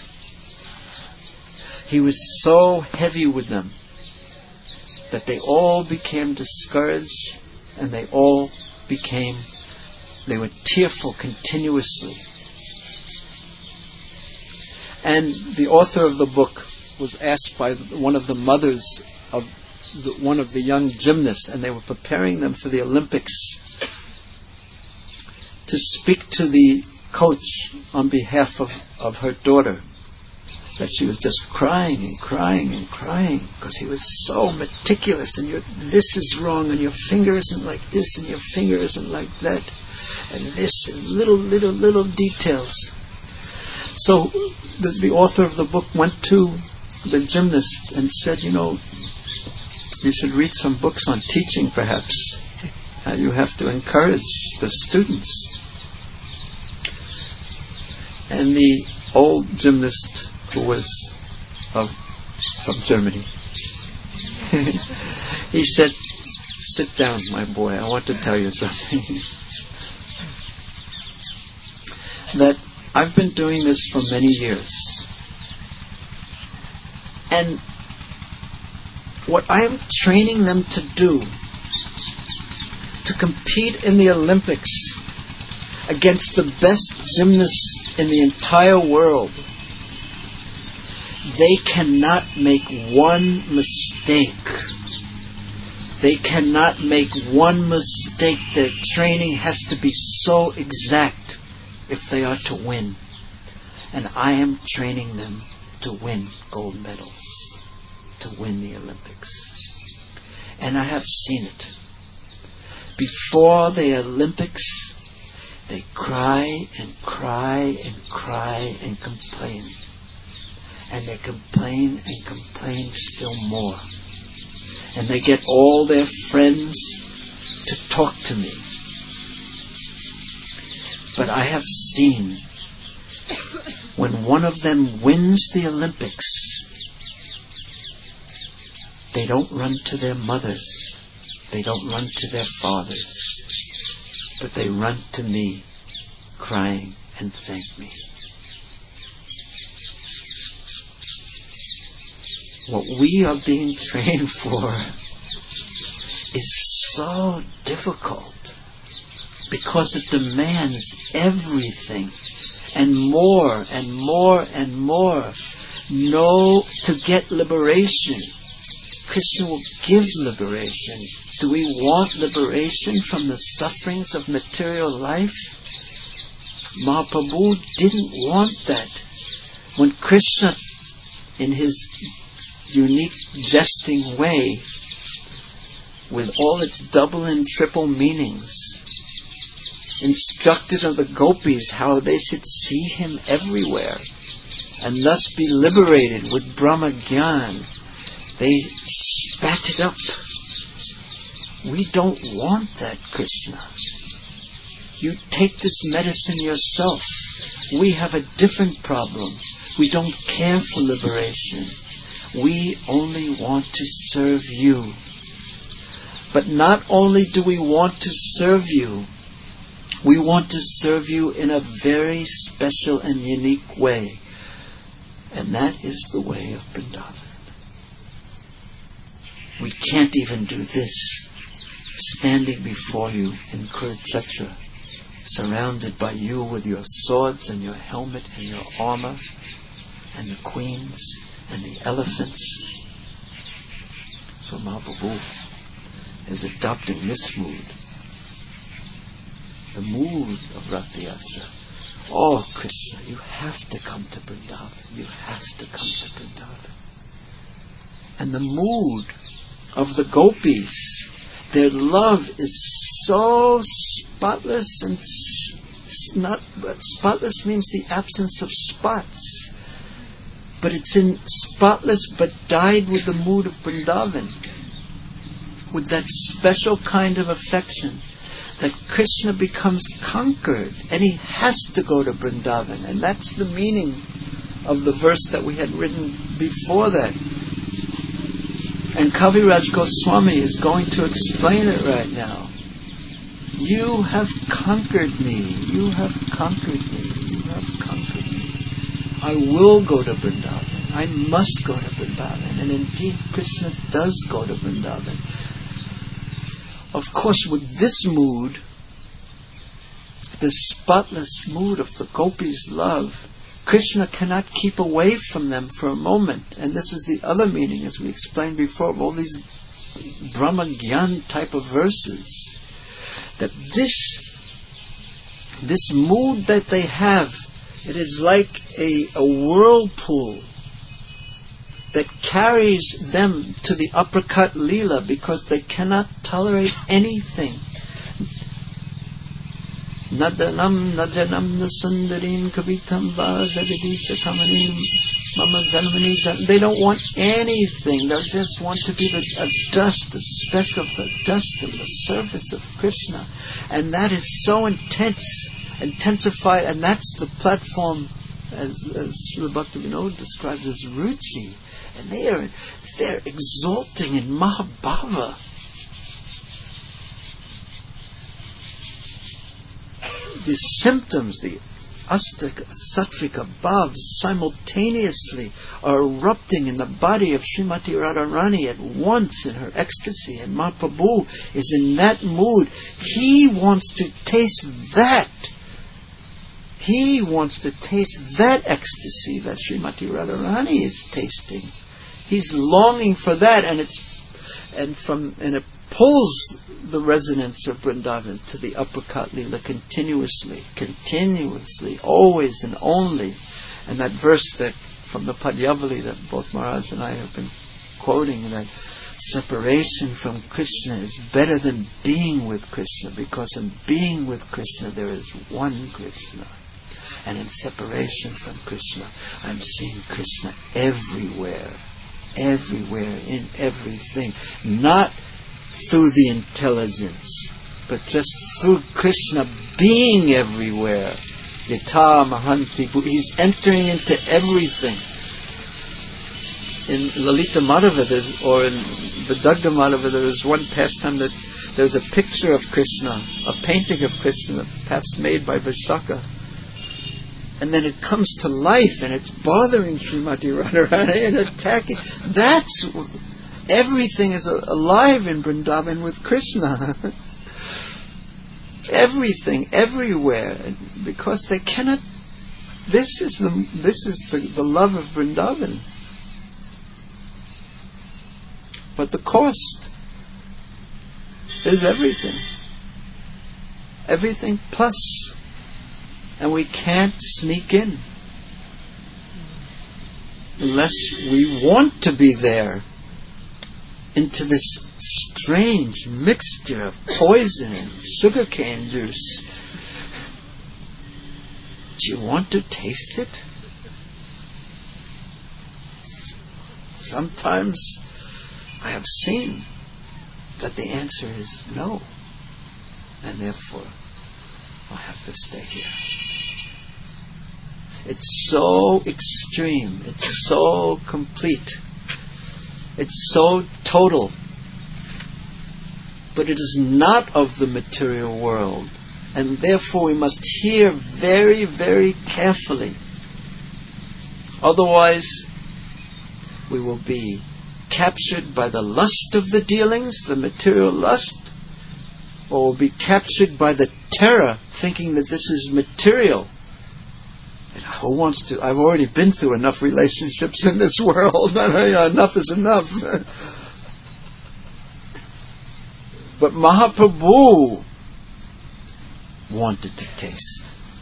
He was so heavy with them that they all became discouraged and they were tearful continuously. And the author of the book was asked by one of the mothers of one of the young gymnasts, and they were preparing them for the Olympics, to speak to the coach on behalf of her daughter, that she was just crying and crying and crying because he was so meticulous, and this is wrong, and your finger isn't like this, and your finger isn't like that, and this, and little details. So the author of the book went to the gymnast and said, you should read some books on teaching, perhaps. You have to encourage the students. And the old gymnast, who was from Germany, he said, "Sit down, my boy, I want to tell you something." That I've been doing this for many years. And what I am training them to do, to compete in the Olympics against the best gymnasts in the entire world, they cannot make one mistake. They cannot make one mistake. Their training has to be so exact if they are to win. And I am training them to win gold medals, to win the Olympics. And I have seen it. Before the Olympics, they cry and cry and cry and complain. And they complain and complain still more. And they get all their friends to talk to me. But I have seen when one of them wins the Olympics, they don't run to their mothers. They don't run to their fathers. But they run to me, crying and thank me. What we are being trained for is so difficult because it demands everything and more and more and more. No, to get liberation, Krishna will give liberation. Do we want liberation from the sufferings of material life? Mahaprabhu didn't want that. When Krishna, in his unique jesting way, with all its double and triple meanings, instructed of the gopis how they should see him everywhere and thus be liberated with Brahma Gyan, they spat it up. We don't want that, Krishna. You take this medicine yourself. We have a different problem. We don't care for liberation. We only want to serve you. But not only do we want to serve you, we want to serve you in a very special and unique way. And that is the way of Vrindavan. We can't even do this, standing before you in Kurukshetra, surrounded by you with your swords and your helmet and your armor, and the queens and the elephants. So Mahaprabhu is adopting this mood, the mood of Rath Yatra. Oh, Krishna, you have to come to Vrindavan. You have to come to Vrindavan. And the mood of the gopis, their love is so spotless, and not spotless means the absence of spots, but it's in spotless but dyed with the mood of Vrindavan, with that special kind of affection that Krishna becomes conquered and he has to go to Vrindavan. And that's the meaning of the verse that we had written before that. And Kaviraj Goswami is going to explain it right now. You have conquered me. You have conquered me. You have conquered me. I will go to Vrindavan. I must go to Vrindavan. And indeed, Krishna does go to Vrindavan. Of course, with this mood, the spotless mood of the gopis' love, Krishna cannot keep away from them for a moment. And this is the other meaning, as we explained before, of all these Brahma Gyan type of verses. That this mood that they have, it is like a whirlpool that carries them to the uppercut Leela, because they cannot tolerate anything. Nadanam najanam nasundarim kavitam vajagadisha kamanim mama janmani. They don't want anything. They just want to be a dust, a speck of the dust of the surface of Krishna. And that is so intensified, and that's the platform, as Srila Bhaktivinoda describes as ruchi. And they're exalting in Mahabhava. The symptoms, the astika, sattvika, bhavs, simultaneously are erupting in the body of Srimati Radharani at once in her ecstasy. And Mahaprabhu is in that mood. He wants to taste that. He wants to taste that ecstasy that Srimati Radharani is tasting. He's longing for that, and in a pulls the resonance of Vrindavan to the upper Kat Lila continuously, always and only. And that verse that from the Padyavali that both Maharaj and I have been quoting, that separation from Krishna is better than being with Krishna, because in being with Krishna there is one Krishna. And in separation from Krishna, I'm seeing Krishna everywhere, in everything. Not through the intelligence, but just through Krishna being everywhere. Yata Mahanti, he's entering into everything. In Lalita Madhava, or in Vidagdha Madhava, there is one pastime that there's a picture of Krishna, a painting of Krishna, perhaps made by Vishaka. And then it comes to life, and it's bothering Srimati Radharani and attacking. That's everything is alive in Vrindavan with Krishna. Everything, everywhere, because they cannot. This is the love of Vrindavan. But the cost is everything. Everything plus. And we can't sneak in unless we want to be there, into this strange mixture of poison and sugarcane juice. Do you want to taste it? Sometimes I have seen that the answer is no, and therefore I have to stay here. It's so extreme, it's so complete, it's so total, but it is not of the material world, and therefore we must hear very, very carefully. Otherwise, we will be captured by the lust of the dealings, the material lust, or will be captured by the terror, thinking that this is material. And who wants to? I've already been through enough relationships in this world. Enough is enough. But Mahaprabhu wanted to taste.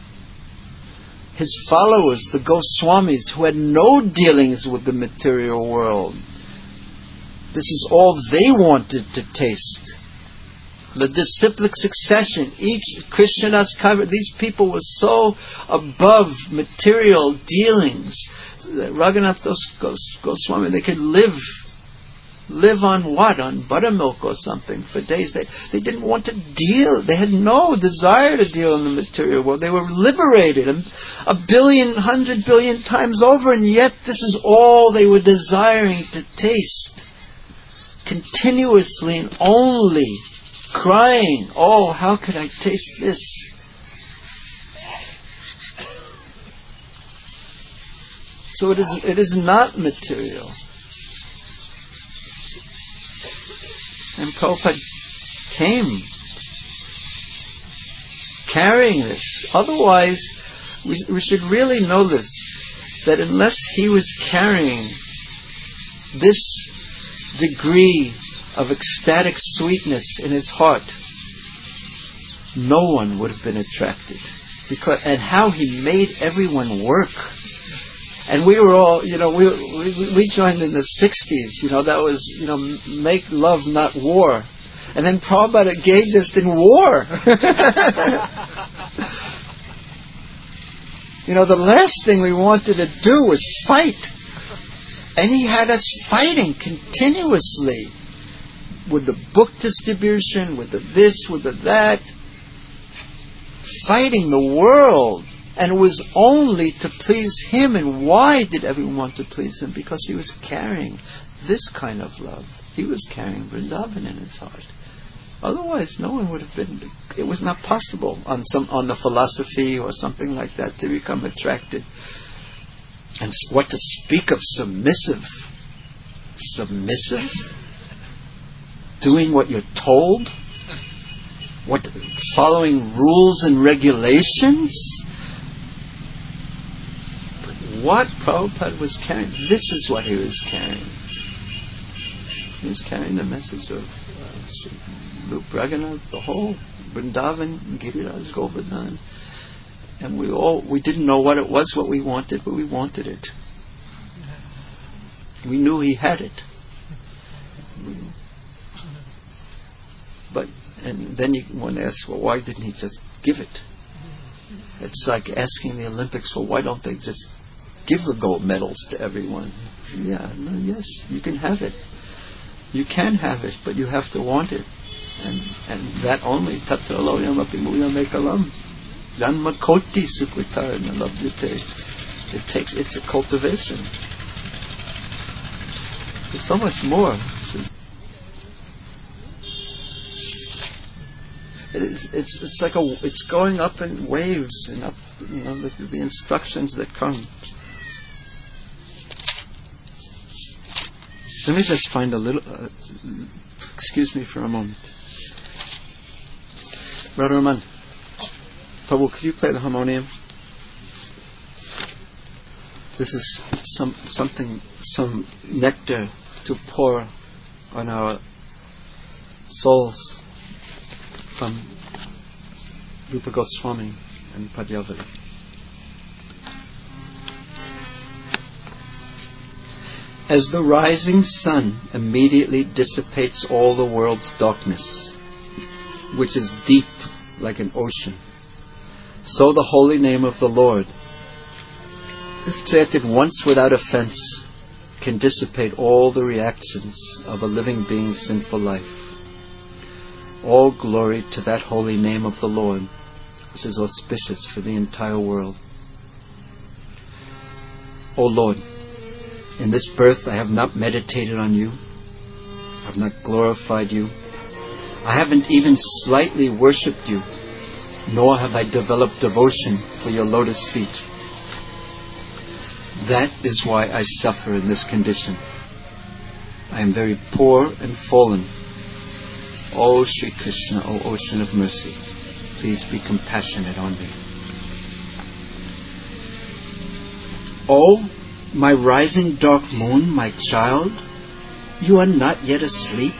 His followers, the Goswamis, who had no dealings with the material world, this is all they wanted to taste. The disciplic succession, each Krishnadas covered, these people were so above material dealings. Raghunath Goswami, they could live on what? On buttermilk or something for days. They didn't want to deal. They had no desire to deal in the material world. They were liberated 1 billion, 100 billion times over, and yet this is all they were desiring to taste. Continuously and only crying, oh, how could I taste this? So it is not material. And Prabhupada came carrying this. Otherwise, we should really know this, that unless he was carrying this degree of ecstatic sweetness in his heart, no one would have been attracted. And how he made everyone work. And we were all, we joined in the 60s, that was, make love, not war. And then Prabhupada engaged us in war. The last thing we wanted to do was fight. And he had us fighting continuously. With the book distribution, with the this, with the that. Fighting the world. And it was only to please him. And why did everyone want to please him? Because he was carrying this kind of love. He was carrying Vrindavan in his heart. Otherwise, no one would have been. It was not possible on the philosophy or something like that to become attracted. And what to speak of submissive? Submissive? Doing what you're told? What? Following rules and regulations? But what Prabhupada was carrying, this is what he was carrying. He was carrying the message of Rup Raghunath, the whole Vrindavan, Giriraj Govardhan. And we didn't know what it was, what we wanted, but we wanted it. We knew he had it. And then one asks, well, why didn't he just give it? It's like asking the Olympics, well, why don't they just give the gold medals to everyone? Yes, you can have it. You can have it, but you have to want it. And that only, tatra loyam api muyam ekalam. Janma koti sukritar nalabhyate. It's a cultivation. It's so much more. It's like it's going up in waves and up, the instructions that come. Let me just find a little. Excuse me for a moment, Brother Raman. Prabhu, could you play the harmonium? This is some nectar to pour on our souls from Rupa Goswami and Padyavali. As the rising sun immediately dissipates all the world's darkness, which is deep like an ocean, so the holy name of the Lord, if chanted once without offense, can dissipate all the reactions of a living being's sinful life. All glory to that holy name of the Lord, which is auspicious for the entire world. O Lord, in this birth I have not meditated on you, I have not glorified you, I haven't even slightly worshipped you, nor have I developed devotion for your lotus feet. That is why I suffer in this condition. I am very poor and fallen. O Sri Krishna, O Ocean of Mercy, please be compassionate on me. O my rising dark moon, my child, you are not yet asleep?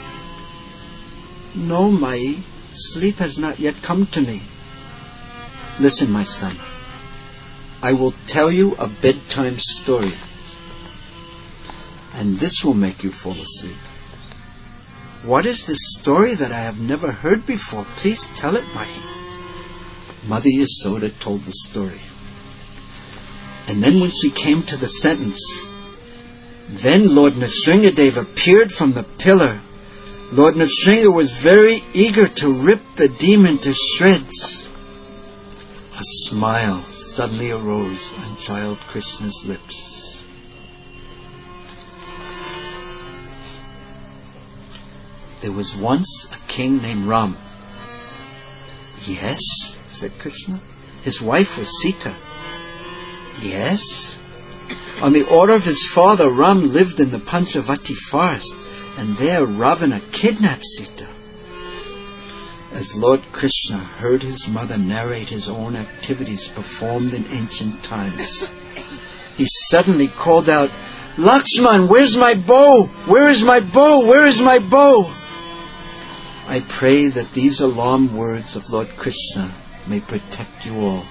No, my sleep has not yet come to me. Listen, my son, I will tell you a bedtime story, and this will make you fall asleep. What is this story that I have never heard before? Please tell it, Mahi. Mother Yasoda told the story. And then when she came to the sentence, then Lord Nrsingadev appeared from the pillar. Lord Nrsinga was very eager to rip the demon to shreds. A smile suddenly arose on child Krishna's lips. There was once a king named Ram. Yes, said Krishna. His wife was Sita. Yes. On the order of his father, Ram lived in the Panchavati forest, and there Ravana kidnapped Sita. As Lord Krishna heard his mother narrate his own activities performed in ancient times, he suddenly called out, Lakshman, where's my bow? Where is my bow? Where is my bow? I pray that these alarm words of Lord Krishna may protect you all.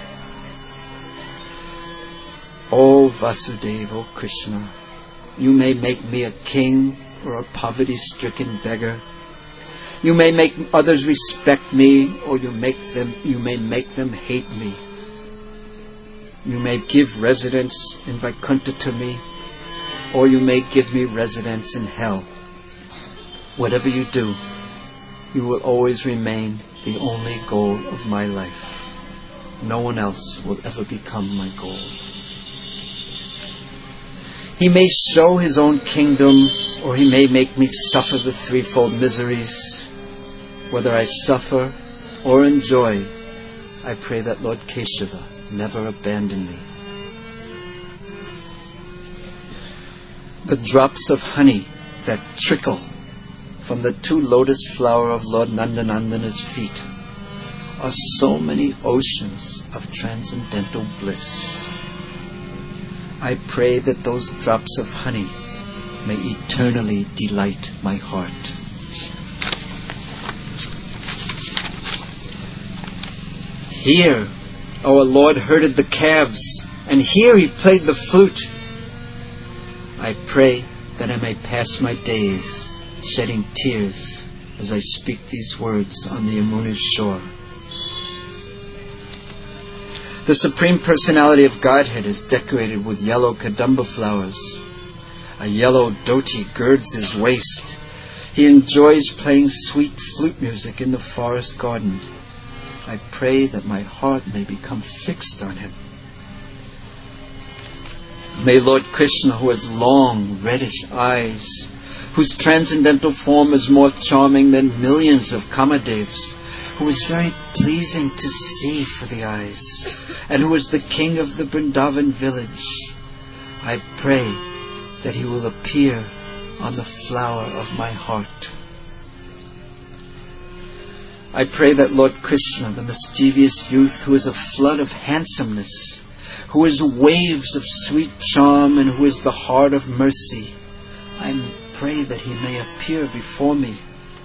O Vasudeva, O Krishna, you may make me a king or a poverty-stricken beggar. You may make others respect me, or you may make them hate me. You may give residence in Vaikuntha to me, or you may give me residence in hell. Whatever you do, you will always remain the only goal of my life. No one else will ever become my goal. He may show his own kingdom, or he may make me suffer the threefold miseries. Whether I suffer or enjoy, I pray that Lord Keshava never abandon me. The drops of honey that trickle from the 2 lotus flower of Lord Nandanandana's feet are so many oceans of transcendental bliss. I pray that those drops of honey may eternally delight my heart. Here our Lord herded the calves, and here He played the flute. I pray that I may pass my days shedding tears as I speak these words on the Yamuna's shore. The Supreme Personality of Godhead is decorated with yellow kadamba flowers. A yellow dhoti girds His waist. He enjoys playing sweet flute music in the forest garden. I pray that my heart may become fixed on Him. May Lord Krishna, who has long reddish eyes, whose transcendental form is more charming than millions of Kamadevs, who is very pleasing to see for the eyes, and who is the king of the Vrindavan village, I pray that He will appear on the flower of my heart. I pray that Lord Krishna, the mischievous youth who is a flood of handsomeness, who is waves of sweet charm, and who is the heart of mercy, I pray that He may appear before me.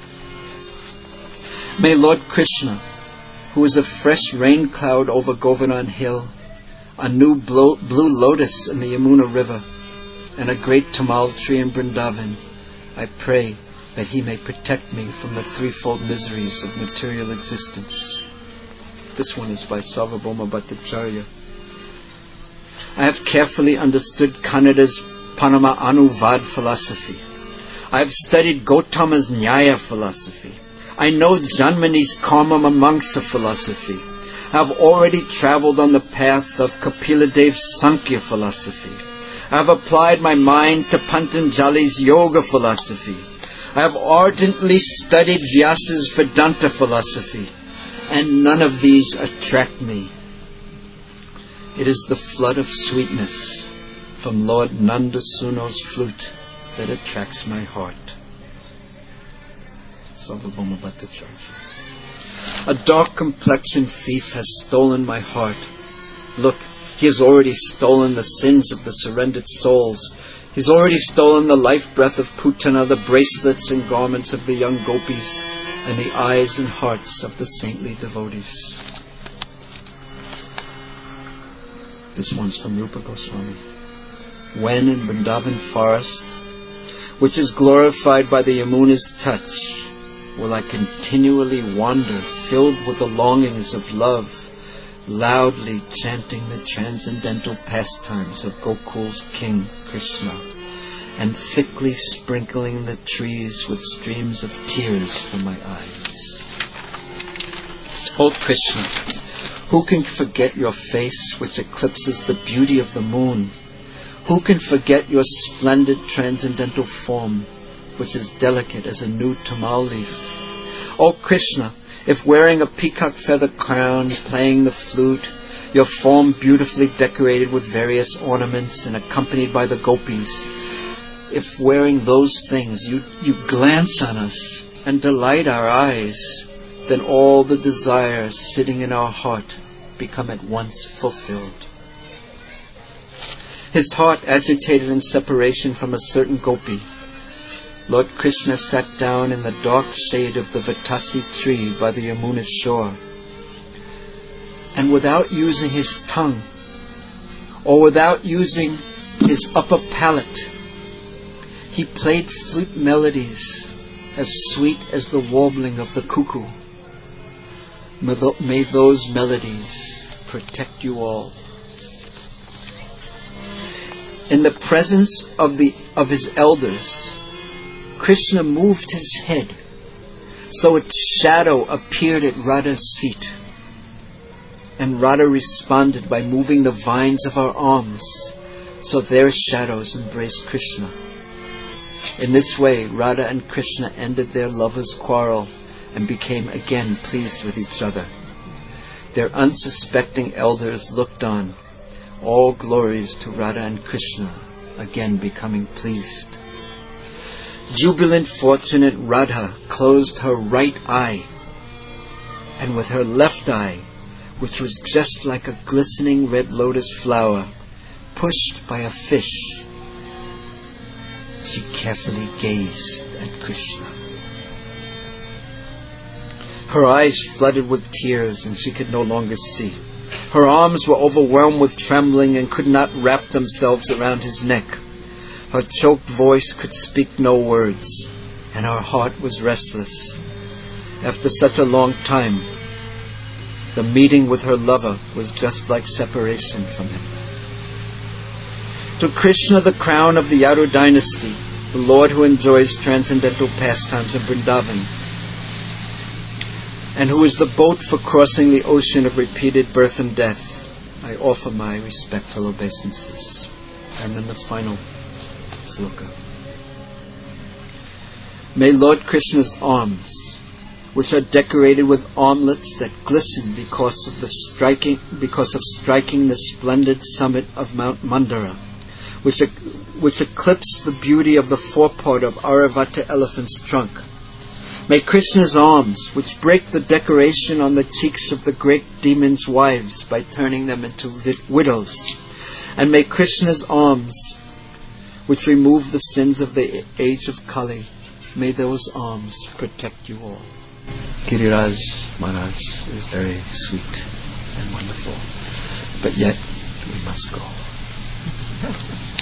May Lord Krishna, who is a fresh rain cloud over Govardhan Hill, a new blue lotus in the Yamuna River, and a great tamal tree in Vrindavan, I pray that He may protect me from the threefold miseries of material existence. This one is by Sarvabhauma Bhattacharya. I have carefully understood Kannada's Panama Anuvad philosophy. I have studied Gautama's Nyaya philosophy. I know Janmani's Karma Mamangsa philosophy. I have already travelled on the path of Kapila Dev's Sankhya philosophy. I have applied my mind to Patanjali's Yoga philosophy. I have ardently studied Vyasa's Vedanta philosophy, and none of these attract me. It is the flood of sweetness from Lord Nandasuno's flute that attracts my heart. Sarvabhauma Bhattacharya. A dark-complexioned thief has stolen my heart. Look, he has already stolen the sins of the surrendered souls. He's already stolen the life breath of Putana, the bracelets and garments of the young gopis, and the eyes and hearts of the saintly devotees. This one's from Rupa Goswami. When in Vrindavan forest, which is glorified by the Yamuna's touch, will I continually wander, filled with the longings of love, loudly chanting the transcendental pastimes of Gokul's King Krishna, and thickly sprinkling the trees with streams of tears from my eyes. O Krishna, who can forget your face which eclipses the beauty of the moon? Who can forget your splendid transcendental form which is delicate as a new tamal leaf? O Krishna, if wearing a peacock feather crown, playing the flute, your form beautifully decorated with various ornaments and accompanied by the gopis, if wearing those things you glance on us and delight our eyes, then all the desires sitting in our heart become at once fulfilled. His heart agitated in separation from a certain gopi, Lord Krishna sat down in the dark shade of the Vatasi tree by the Yamuna's shore, and without using his tongue or without using his upper palate, he played flute melodies as sweet as the warbling of the cuckoo. May those melodies protect you all. In the presence of his elders, Krishna moved his head, so its shadow appeared at Radha's feet. And Radha responded by moving the vines of her arms, so their shadows embraced Krishna. In this way, Radha and Krishna ended their lovers' quarrel and became again pleased with each other. Their unsuspecting elders looked on, all glories to Radha and Krishna, again becoming pleased. Jubilant, fortunate Radha closed her right eye, and with her left eye, which was just like a glistening red lotus flower, pushed by a fish, She carefully gazed at Krishna. Her eyes flooded with tears and she could no longer see. Her arms were overwhelmed with trembling and could not wrap themselves around his neck. Her choked voice could speak no words, and her heart was restless. After such a long time, the meeting with her lover was just like separation from him. To Krishna, the crown of the Yadu dynasty, the Lord who enjoys transcendental pastimes in Vrindavan, and who is the boat for crossing the ocean of repeated birth and death, I offer my respectful obeisances. And then the final sloka. May Lord Krishna's arms, which are decorated with armlets that glisten because of striking the splendid summit of Mount Mandara, which eclipse the beauty of the forepart of Aravata elephant's trunk. May Krishna's arms, which break the decoration on the cheeks of the great demons' wives by turning them into widows, and may Krishna's arms, which remove the sins of the age of Kali, may those arms protect you all. Giriraj Maharaj is very sweet and wonderful, but yet we must go.